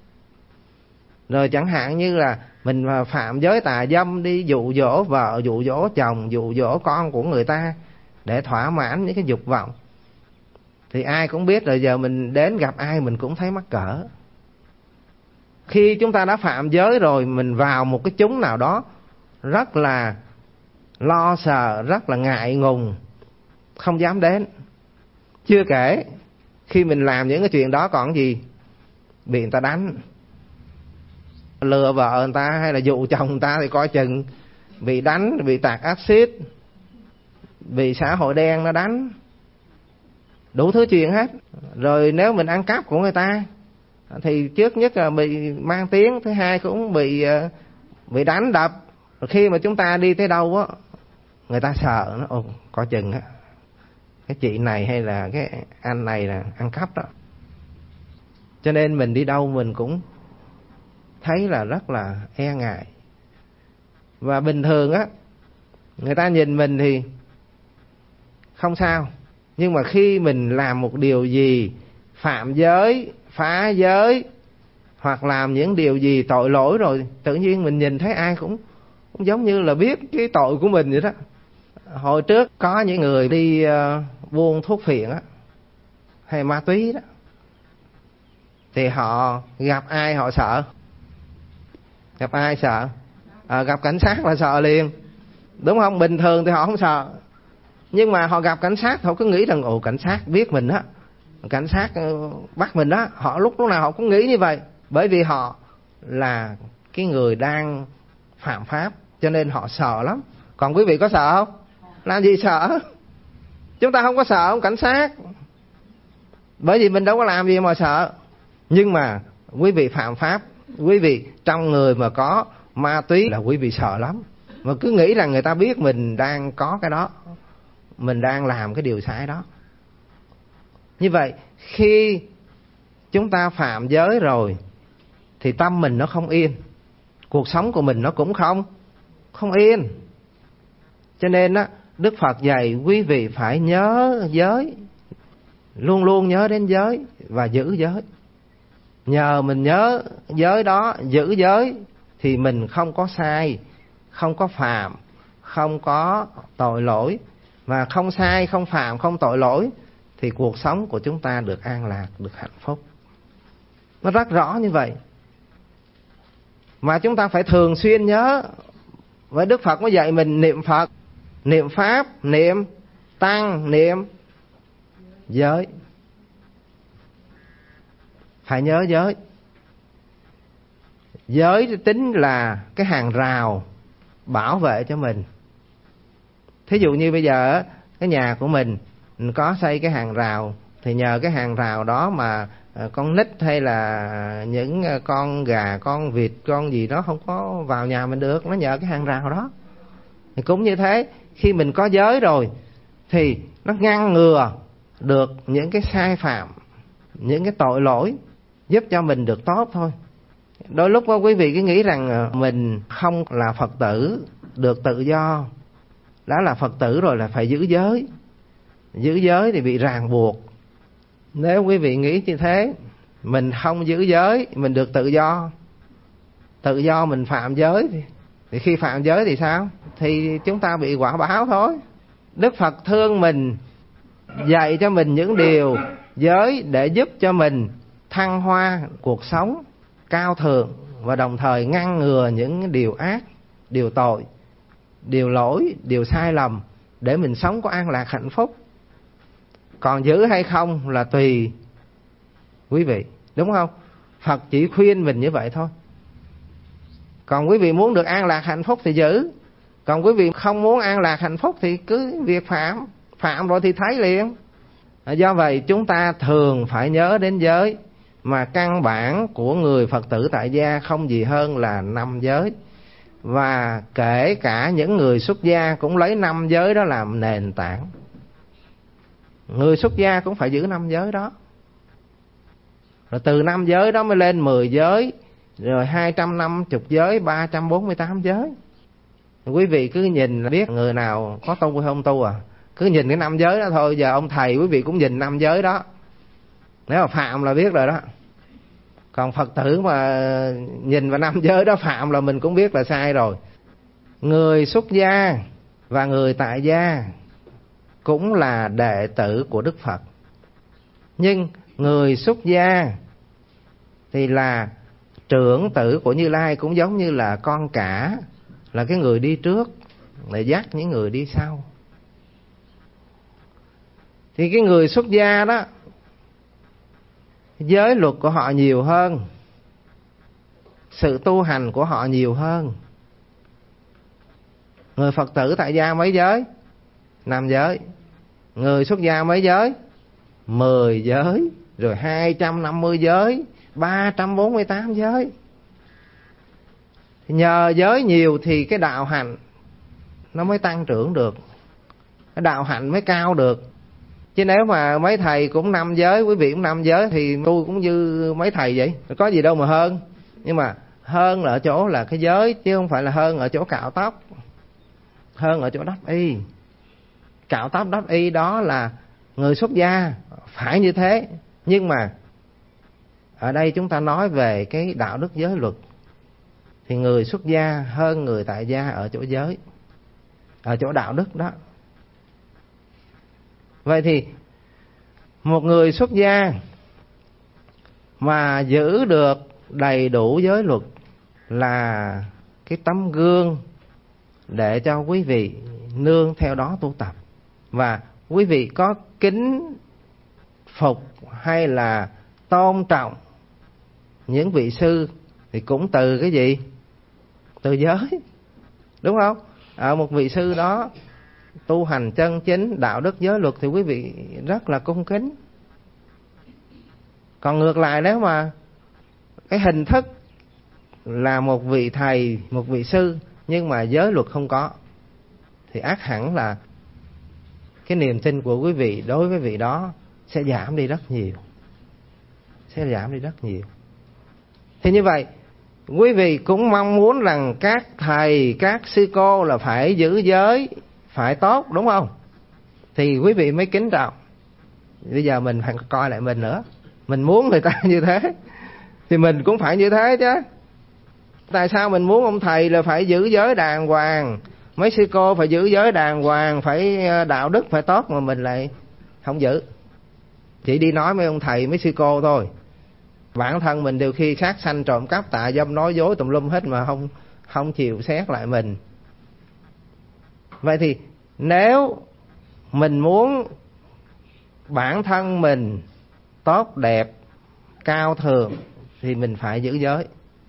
Rồi chẳng hạn như là mình mà phạm giới tà dâm, đi dụ dỗ vợ, dụ dỗ chồng, dụ dỗ con của người ta để thỏa mãn những cái dục vọng, thì ai cũng biết rồi, giờ mình đến gặp ai mình cũng thấy mắc cỡ. Khi chúng ta đã phạm giới rồi, mình vào một cái chốn nào đó rất là lo sợ, rất là ngại ngùng, không dám đến. Chưa kể khi mình làm những cái chuyện đó còn gì, bị người ta đánh, lừa vợ người ta hay là dụ chồng người ta thì coi chừng bị đánh, bị tạt axit, bị xã hội đen nó đánh, đủ thứ chuyện hết. Rồi nếu mình ăn cắp của người ta thì trước nhất là bị mang tiếng, thứ hai cũng bị bị đánh đập. Rồi khi mà chúng ta đi tới đâu á, người ta sợ nó, ồ coi chừng á, cái chị này hay là cái anh này là ăn cắp đó. Cho nên mình đi đâu mình cũng thấy là rất là e ngại. Và bình thường á, người ta nhìn mình thì không sao, nhưng mà khi mình làm một điều gì phạm giới, phá giới, hoặc làm những điều gì tội lỗi rồi, tự nhiên mình nhìn thấy ai cũng, cũng giống như là biết cái tội của mình vậy đó. Hồi trước có những người đi uh, buôn thuốc phiện á, hay ma túy đó, thì họ gặp ai họ sợ. Gặp ai sợ? À, gặp cảnh sát là sợ liền, đúng không? Bình thường thì họ không sợ, nhưng mà họ gặp cảnh sát họ cứ nghĩ rằng ồ cảnh sát biết mình á, cảnh sát bắt mình đó. Họ lúc lúc nào họ cũng nghĩ như vậy, bởi vì họ là cái người đang phạm pháp, cho nên họ sợ lắm. Còn quý vị có sợ không? Làm gì sợ? Chúng ta không có sợ ông cảnh sát, bởi vì mình đâu có làm gì mà sợ. Nhưng mà quý vị phạm pháp, quý vị trong người mà có ma túy là quý vị sợ lắm, mà cứ nghĩ rằng người ta biết mình đang có cái đó, mình đang làm cái điều sai đó. Như vậy khi chúng ta phạm giới rồi thì tâm mình nó không yên, cuộc sống của mình nó cũng không không yên. Cho nên á, Đức Phật dạy quý vị phải nhớ giới, luôn luôn nhớ đến giới và giữ giới. Nhờ mình nhớ giới đó, giữ giới thì mình không có sai, không có phạm, không có tội lỗi. Mà không sai, không phạm, không tội lỗi thì cuộc sống của chúng ta được an lạc, được hạnh phúc. Nó rất rõ như vậy. Mà chúng ta phải thường xuyên nhớ. Với Đức Phật mới dạy mình niệm Phật, niệm Pháp, niệm Tăng, niệm giới. Phải nhớ giới. Giới tính là cái hàng rào bảo vệ cho mình. Thí dụ như bây giờ cái nhà của mình, mình có xây cái hàng rào, thì nhờ cái hàng rào đó mà con nít hay là những con gà, con vịt, con gì đó không có vào nhà mình được, nó nhờ cái hàng rào đó. Thì cũng như thế, khi mình có giới rồi thì nó ngăn ngừa được những cái sai phạm, những cái tội lỗi, giúp cho mình được tốt thôi. Đôi lúc quý vị cứ nghĩ rằng mình không là Phật tử, được tự do. Đã là Phật tử rồi là phải giữ giới. Giữ giới thì bị ràng buộc. Nếu quý vị nghĩ như thế, mình không giữ giới, mình được tự do. Tự do mình phạm giới thì, thì khi phạm giới thì sao? Thì chúng ta bị quả báo thôi. Đức Phật thương mình, dạy cho mình những điều giới để giúp cho mình thăng hoa cuộc sống cao thượng, và đồng thời ngăn ngừa những điều ác, điều tội, điều lỗi, điều sai lầm, để mình sống có an lạc hạnh phúc. Còn giữ hay không là tùy quý vị, đúng không? Phật chỉ khuyên mình như vậy thôi. Còn quý vị muốn được an lạc hạnh phúc thì giữ, Còn quý vị không muốn an lạc hạnh phúc thì cứ việc phạm, phạm rồi thì thấy liền. Do vậy chúng ta thường phải nhớ đến giới, mà căn bản của người Phật tử tại gia không gì hơn là năm giới. Và kể cả những người xuất gia cũng lấy năm giới đó làm nền tảng. Người xuất gia cũng phải giữ năm giới đó. Rồi từ năm giới đó mới lên mười giới, rồi hai trăm năm mươi giới, ba trăm bốn mươi tám giới. Quý vị cứ nhìn là biết người nào có tu hay không tu à. Cứ nhìn cái năm giới đó thôi. Giờ ông thầy quý vị cũng nhìn năm giới đó, nếu mà phạm là biết rồi đó. Còn Phật tử mà nhìn vào năm giới đó phạm là mình cũng biết là sai rồi. Người xuất gia và người tại gia cũng là đệ tử của Đức Phật. Nhưng người xuất gia thì là trưởng tử của Như Lai, cũng giống như là con cả, là cái người đi trước để dắt những người đi sau. Thì cái người xuất gia đó, giới luật của họ nhiều hơn, sự tu hành của họ nhiều hơn. Người Phật tử tại gia mấy giới? Năm giới. Người xuất gia mấy giới? Mười giới. Rồi hai trăm năm mươi giới, ba trăm bốn mươi tám giới. Nhờ giới nhiều thì cái đạo hạnh nó mới tăng trưởng được, cái đạo hạnh mới cao được. Chứ nếu mà mấy thầy cũng năm giới, quý vị cũng năm giới, thì tôi cũng như mấy thầy vậy, có gì đâu mà hơn. Nhưng mà hơn là ở chỗ là cái giới, chứ không phải là hơn ở chỗ cạo tóc, hơn ở chỗ đắp y. Cạo tóc đắp y đó là người xuất gia phải như thế. Nhưng mà ở đây chúng ta nói về cái đạo đức giới luật, thì người xuất gia hơn người tại gia ở chỗ giới, ở chỗ đạo đức đó. Vậy thì một người xuất gia mà giữ được đầy đủ giới luật là cái tấm gương để cho quý vị nương theo đó tu tập. Và quý vị có kính phục hay là tôn trọng những vị sư thì cũng từ cái gì? Từ giới, đúng không? Ở một vị sư đó tu hành chân chính đạo đức giới luật thì quý vị rất là cung kính. Còn ngược lại, nếu mà cái hình thức là một vị thầy, một vị sư, nhưng mà giới luật không có, thì ắt hẳn là cái niềm tin của quý vị đối với vị đó sẽ giảm đi rất nhiều, sẽ giảm đi rất nhiều. Thì như vậy, quý vị cũng mong muốn rằng các thầy, các sư cô là phải giữ giới, phải tốt, đúng không? Thì quý vị mới kính trọng. Bây giờ mình phải coi lại mình nữa. Mình muốn người ta như thế thì mình cũng phải như thế chứ. Tại sao mình muốn ông thầy là phải giữ giới đàng hoàng, mấy sư cô phải giữ giới đàng hoàng, phải đạo đức phải tốt, mà mình lại không giữ, chỉ đi nói mấy ông thầy, mấy sư cô thôi. Bản thân mình đều khi sát sanh, trộm cắp, tà dâm, nói dối tùm lum hết mà không không chịu xét lại mình. Vậy thì nếu mình muốn bản thân mình tốt đẹp, cao thượng thì mình phải giữ giới.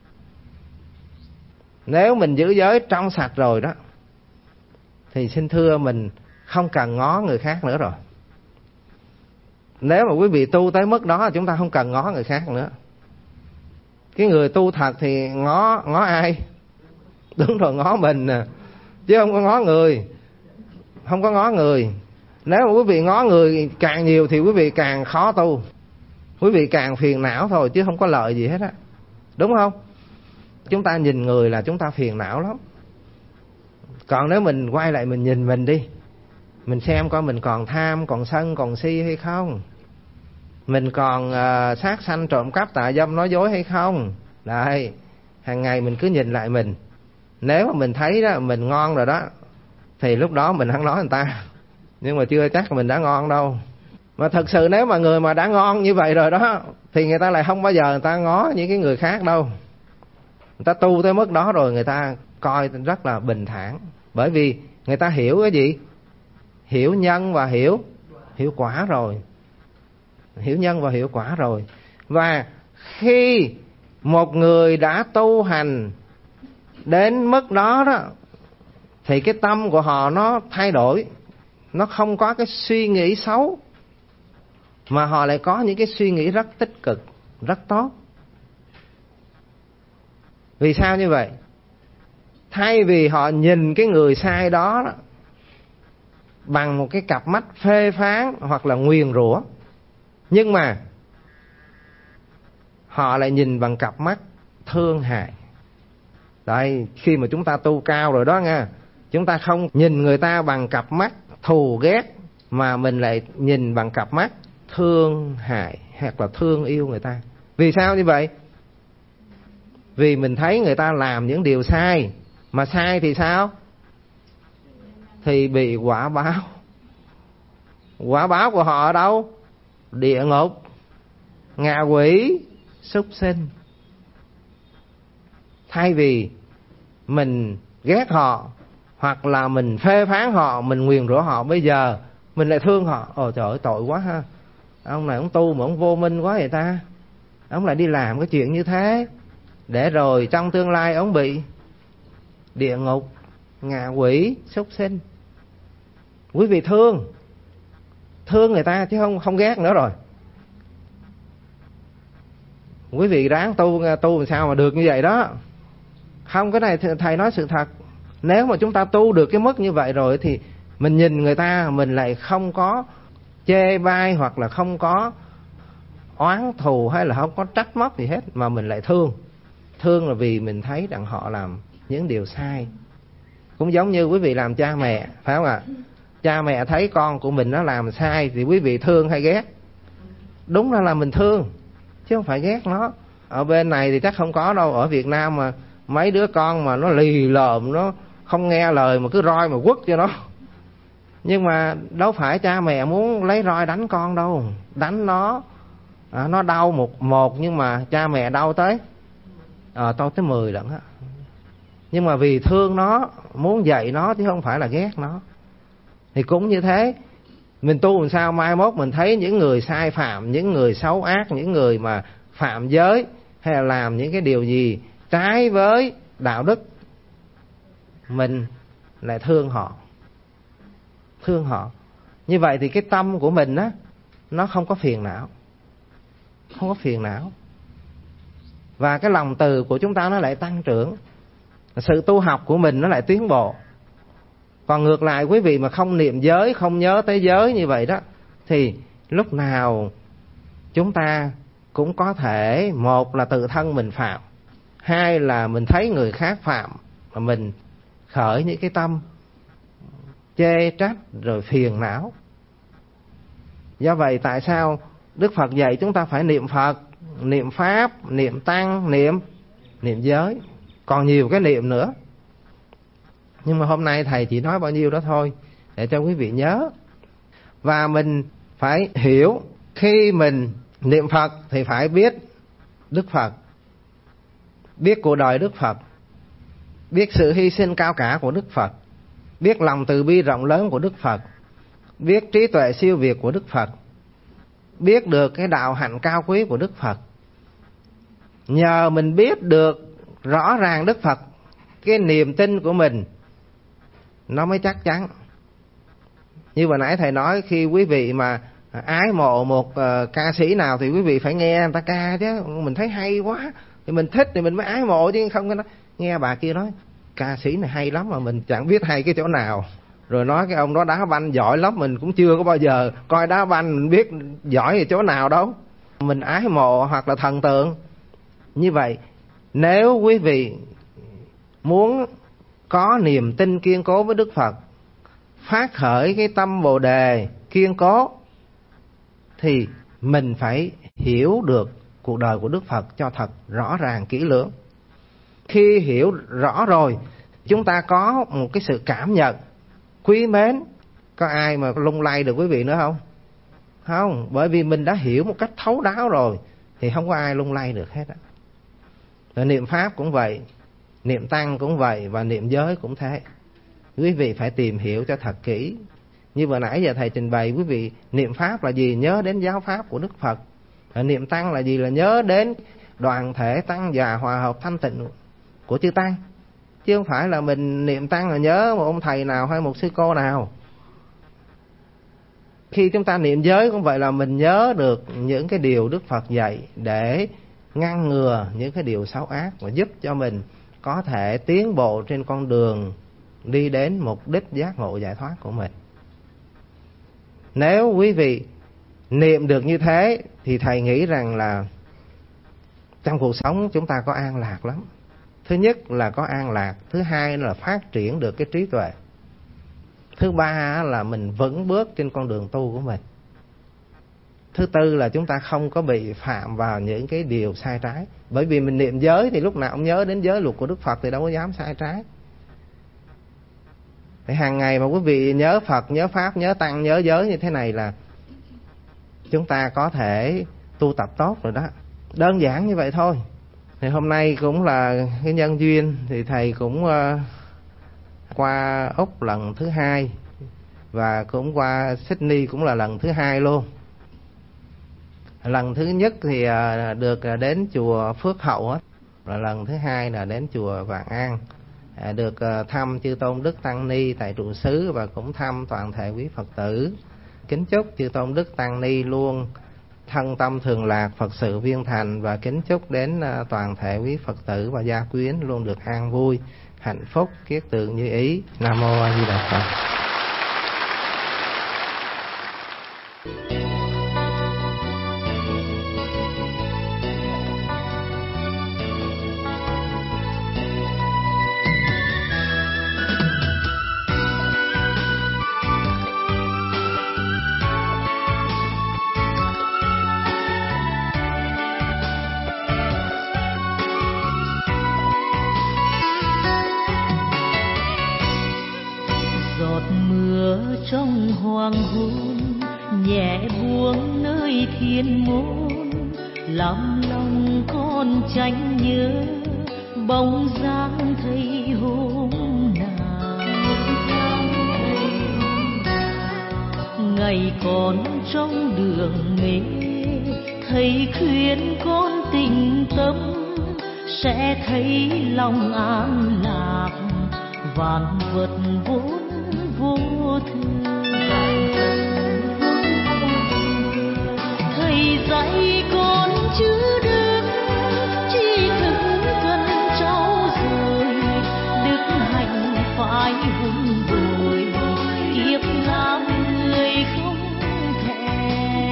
Nếu mình giữ giới trong sạch rồi đó thì xin thưa mình không cần ngó người khác nữa rồi. Nếu mà quý vị tu tới mức đó, chúng ta không cần ngó người khác nữa. Cái người tu thật thì ngó ngó ai? Đúng rồi, ngó mình nè, chứ không có ngó người. Không có ngó người. Nếu mà quý vị ngó người càng nhiều thì quý vị càng khó tu, quý vị càng phiền não thôi, chứ không có lợi gì hết á, đúng không? Chúng ta nhìn người là chúng ta phiền não lắm. Còn nếu mình quay lại mình nhìn mình đi, mình xem coi mình còn tham, còn sân, còn si hay không, mình còn uh, sát sanh, trộm cắp, tà dâm, nói dối hay không. Đấy, hàng ngày mình cứ nhìn lại mình. Nếu mà mình thấy đó mình ngon rồi đó thì lúc đó mình không nói người ta, nhưng mà chưa chắc mình đã ngon đâu. Mà thật sự nếu mà người mà đã ngon như vậy rồi đó thì người ta lại không bao giờ người ta ngó những cái người khác đâu. Người ta tu tới mức đó rồi người ta coi rất là bình thản. Bởi vì người ta hiểu cái gì? Hiểu nhân và hiểu hiểu quả rồi. Hiểu nhân và hiểu quả rồi. Và khi một người đã tu hành đến mức đó đó thì cái tâm của họ nó thay đổi, nó không có cái suy nghĩ xấu, mà họ lại có những cái suy nghĩ rất tích cực, rất tốt. Vì sao như vậy? Thay vì họ nhìn cái người sai đó, đó bằng một cái cặp mắt phê phán hoặc là nguyền rủa, nhưng mà họ lại nhìn bằng cặp mắt thương hại. Đây, khi mà chúng ta tu cao rồi đó nha, chúng ta không nhìn người ta bằng cặp mắt thù ghét, mà mình lại nhìn bằng cặp mắt thương hại hoặc là thương yêu người ta. Vì sao như vậy? Vì mình thấy người ta làm những điều sai, mà sai thì sao? Thì bị quả báo. Quả báo của họ ở đâu? Địa ngục, ngạ quỷ, súc sinh. Thay vì mình ghét họ, hoặc là mình phê phán họ, mình nguyền rủa họ, bây giờ mình lại thương họ. Ồ trời ơi, tội quá ha, ông này ông tu mà ông vô minh quá vậy ta, ông lại đi làm cái chuyện như thế, để rồi trong tương lai ông bị địa ngục, ngạ quỷ, súc sinh. Quý vị thương thương người ta chứ không không ghét nữa rồi. Quý vị ráng tu tu làm sao mà được như vậy đó. Không, cái này thầy nói sự thật. Nếu mà chúng ta tu được cái mức như vậy rồi thì mình nhìn người ta, mình lại không có chê bai hoặc là không có oán thù hay là không có trách móc gì hết, mà mình lại thương. Thương là vì mình thấy rằng họ làm những điều sai. Cũng giống như quý vị làm cha mẹ, phải không ạ? Cha mẹ thấy con của mình nó làm sai thì quý vị thương hay ghét? Đúng ra là mình thương, chứ không phải ghét nó. Ở bên này thì chắc không có đâu. Ở Việt Nam mà mấy đứa con mà nó lì lợm, nó không nghe lời mà cứ roi mà quất cho nó. Nhưng mà đâu phải cha mẹ muốn lấy roi đánh con đâu. Đánh nó à, nó đau một một nhưng mà cha mẹ đau tới à, đau tới mười lận á. Nhưng mà vì thương nó, muốn dạy nó chứ không phải là ghét nó. Thì cũng như thế, mình tu làm sao mai mốt mình thấy những người sai phạm, những người xấu ác, những người mà phạm giới hay là làm những cái điều gì trái với đạo đức, mình lại thương họ. Thương họ. Như vậy thì cái tâm của mình á, nó không có phiền não. Không có phiền não. Và cái lòng từ của chúng ta nó lại tăng trưởng. Sự tu học của mình nó lại tiến bộ. Còn ngược lại, quý vị mà không niệm giới, không nhớ tới giới như vậy đó, thì lúc nào chúng ta cũng có thể, một là tự thân mình phạm, hai là mình thấy người khác phạm mà mình khởi những cái tâm chê trách rồi phiền não. Do vậy tại sao Đức Phật dạy chúng ta phải niệm Phật, niệm Pháp, niệm Tăng, niệm niệm giới, còn nhiều cái niệm nữa. Nhưng mà hôm nay thầy chỉ nói bao nhiêu đó thôi để cho quý vị nhớ. Và mình phải hiểu, khi mình niệm Phật thì phải biết Đức Phật, biết cuộc đời Đức Phật, biết sự hy sinh cao cả của Đức Phật, biết lòng từ bi rộng lớn của Đức Phật, biết trí tuệ siêu việt của Đức Phật, biết được cái đạo hạnh cao quý của Đức Phật. Nhờ mình biết được rõ ràng Đức Phật, cái niềm tin của mình nó mới chắc chắn. Như vừa nãy thầy nói, khi quý vị mà ái mộ một uh, ca sĩ nào thì quý vị phải nghe người ta ca chứ. Mình thấy hay quá thì mình thích thì mình mới ái mộ, chứ không có nói nghe bà kia nói ca sĩ này hay lắm mà mình chẳng biết hay cái chỗ nào, rồi nói cái ông đó đá banh giỏi lắm, mình cũng chưa có bao giờ coi đá banh mình biết giỏi ở chỗ nào đâu. Mình ái mộ hoặc là thần tượng. Như vậy, nếu quý vị muốn có niềm tin kiên cố với Đức Phật, phát khởi cái tâm Bồ Đề kiên cố, thì mình phải hiểu được cuộc đời của Đức Phật cho thật rõ ràng kỹ lưỡng. Khi hiểu rõ rồi, chúng ta có một cái sự cảm nhận quý mến. Có ai mà lung lay được quý vị nữa không? Không, bởi vì mình đã hiểu một cách thấu đáo rồi thì không có ai lung lay được hết á. Rồi niệm Pháp cũng vậy, niệm Tăng cũng vậy, và niệm giới cũng thế. Quý vị phải tìm hiểu cho thật kỹ. Như vừa nãy giờ thầy trình bày quý vị, niệm Pháp là gì? Nhớ đến giáo Pháp của Đức Phật. Rồi niệm Tăng là gì? Là nhớ đến đoàn thể tăng già hòa hợp thanh tịnh của chư Tăng. chứ không phải là mình niệm tăng là nhớ một ông thầy nào hay một sư cô nào. Khi chúng ta niệm giới cũng vậy, là mình nhớ được những cái điều Đức Phật dạy để ngăn ngừa những cái điều xấu ác và giúp cho mình có thể tiến bộ trên con đường đi đến mục đích giác ngộ giải thoát của mình. Nếu quý vị niệm được như thế thì thầy nghĩ rằng là trong cuộc sống chúng ta có an lạc lắm. Thứ nhất là có an lạc, thứ hai là phát triển được cái trí tuệ, thứ ba là mình vững bước trên con đường tu của mình, thứ tư là chúng ta không có bị phạm vào những cái điều sai trái. Bởi vì mình niệm giới thì lúc nào cũng nhớ đến giới luật của Đức Phật thì đâu có dám sai trái. Thì hàng ngày mà quý vị nhớ Phật, nhớ Pháp, nhớ Tăng, nhớ giới như thế này là chúng ta có thể tu tập tốt rồi đó. Đơn giản như vậy thôi. Thì hôm nay cũng là cái nhân duyên, thì thầy cũng uh, qua Úc lần thứ hai và cũng qua Sydney cũng là lần thứ hai luôn. Lần thứ nhất thì uh, được uh, đến chùa Phước Hậu á, và lần thứ hai là đến chùa Vạn An, uh, được uh, thăm chư tôn Đức Tăng Ni tại trụ xứ và cũng thăm toàn thể quý Phật tử. Kính chúc chư tôn Đức Tăng Ni luôn thân tâm thường lạc, Phật sự viên thành, và kính chúc đến toàn thể quý Phật tử và gia quyến luôn được an vui, hạnh phúc, kiết tượng như ý. Nam mô A Di Đà Phật. Trong hoàng hôn nhẹ buông nơi thiên môn, làm lòng con tranh nhớ bóng dáng thầy hôm nào. Ngày còn trong đường mê, thầy khuyên con tình tâm, sẽ thấy lòng an lạc, vạn vật vốn vô thường. Thầy dạy con chữ đức, tri thức cần trau dồi, đức hạnh phải vun bồi, kiếp làm người không thể.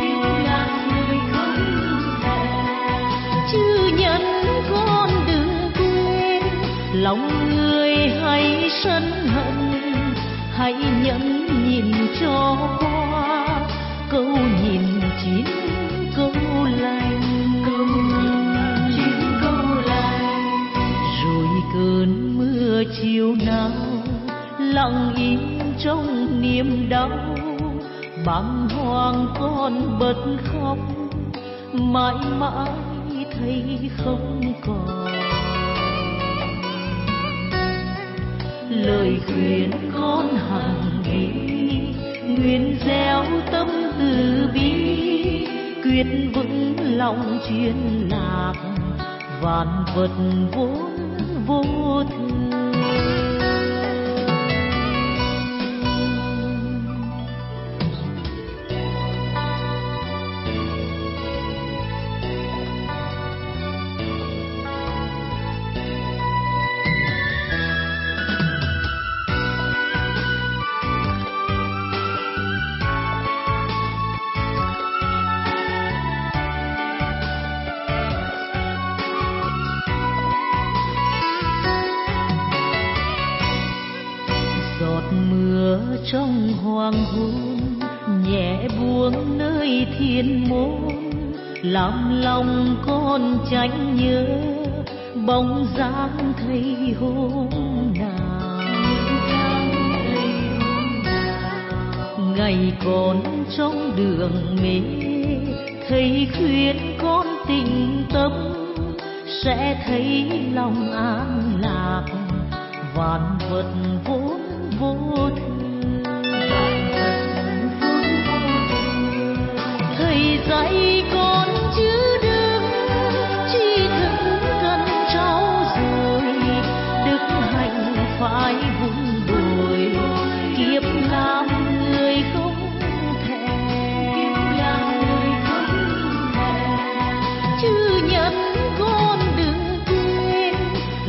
Chữ nhân con đừng quên, lòng người hay sân hận, hãy nhẫn nhìn cho qua, câu nhìn chín câu lành, câu nhìn chín câu lành. Rồi cơn mưa chiều nào lặng im trong niềm đau, bàng hoàng con bật khóc, mãi mãi thấy không còn. Lời khuyên con hằng ghi, nguyện gieo tâm từ bi, quyết vững lòng chuyên lạc, vạn vật vốn vô thường. Trong hoàng hôn nhẹ buông nơi thiên môn, làm lòng con tranh nhớ bóng dáng thầy hôm nào. Ngày còn trong đường mê, thầy khuyên con tình tâm, sẽ thấy lòng an lạc, vạn vật vốn vô thường. Thầy dạy con chữ đức, tri thức cần trau dồi, đức hạnh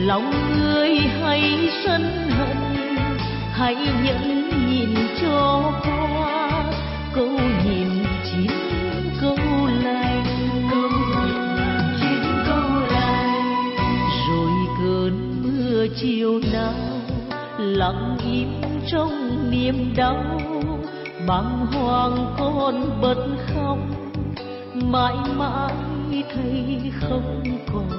lòng người hãy sân hận, hãy nhẫn nhìn cho qua câu nhìn chín câu lành, câu nhìn chín câu lành. Rồi cơn mưa chiều nào lặng im trong niềm đau, bàng hoàng con bật khóc, mãi mãi thấy không còn.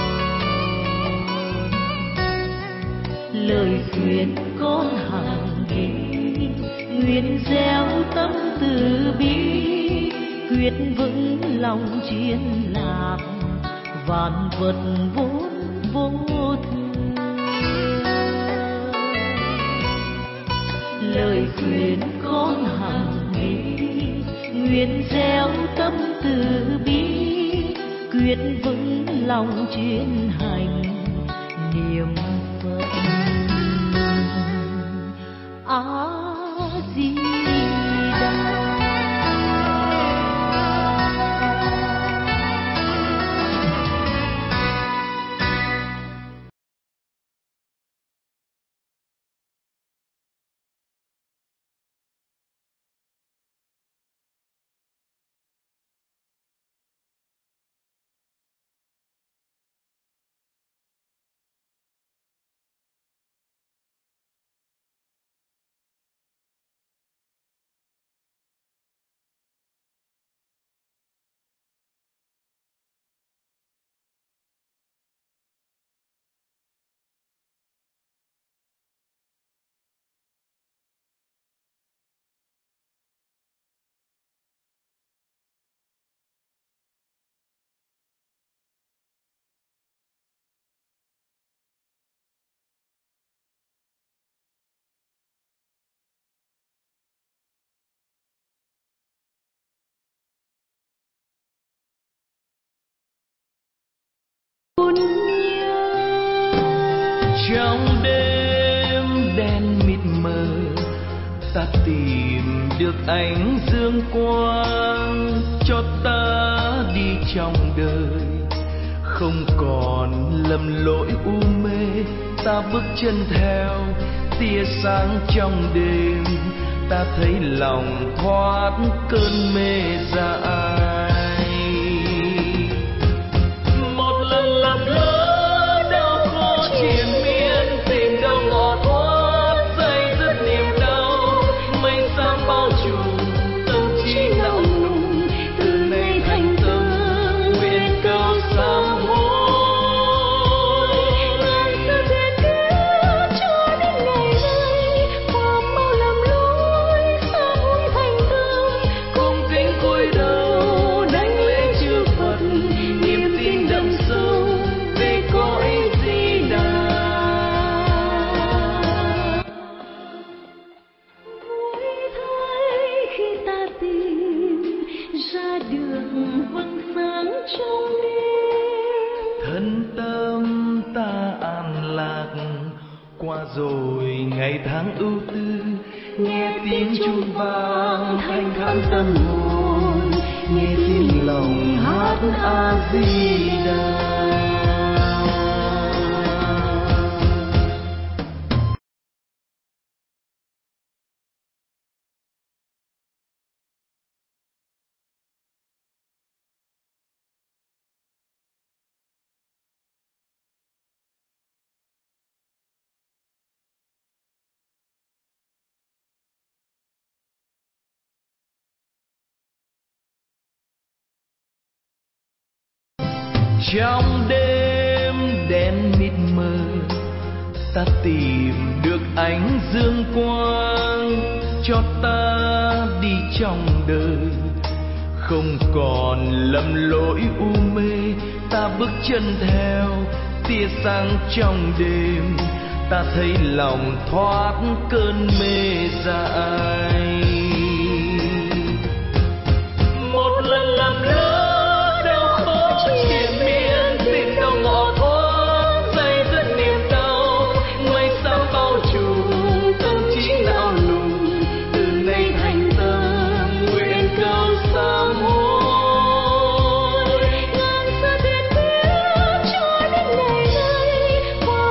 Lời khuyên con hàng ghi, nguyện gieo tâm từ bi, quyết vững lòng chuyên lạc, vạn vật vốn vô thường. Lời khuyên con hàng ghi, nguyện gieo tâm từ bi, quyết vững lòng chuyên hành niệm Phật. A Di Đà. Trong đêm đen mịt mờ, ta tìm được ánh dương quang cho ta đi trong đời. Không còn lầm lỗi u mê, ta bước chân theo tia sáng trong đêm. Ta thấy lòng thoát cơn mê dại. Một lần làm lỡ đau khổ triền miên, tìm đâu ngọt thoát dây dứt niềm đau. Mây xám bao trùm tâm trí não nùng, từ nay thành tâm nguyện cầu sám hối. Ngàn sao thuyền đưa cho đến ngày nay, qua mau lầm lỗi sám hối thành tâm. Cung kính cúi đầu đảnh lễ chư Phật, niềm tin đậm sâu về cõi Di Đà. Vui thay khi ta tìm ra đường vầng sáng trong đêm. Thân tâm ta an lạc, qua rồi ngày tháng ưu tư. Nghe tiếng chuông vang thanh thản tâm hồn, nghe tiếng lòng hát A Di Đà. Trong đêm đen mịt mờ, ta tìm được ánh dương quang cho ta đi trong đời. Không còn lầm lỗi u mê, ta bước chân theo tia sáng trong đêm. Ta thấy lòng thoát cơn mê dại. Một lần làm lỡ đau khổ triền miên, tìm đâu ngọt thoát dây dứt niềm đau. Mây xám bao trùm tâm trí não nùng, từ nay thành tâm nguyện cầu sám hối. Ngàn sao thuyền đưa cho đến ngày nay, qua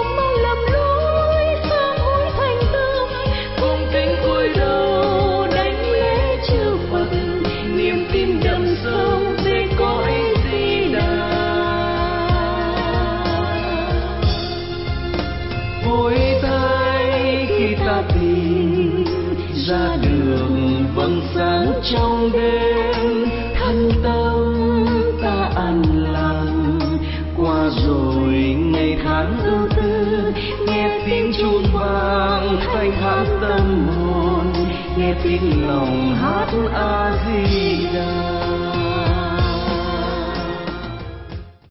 tiếng chuông vang thanh thản tâm hồn, nghe tiếng lòng hát A Di Đà.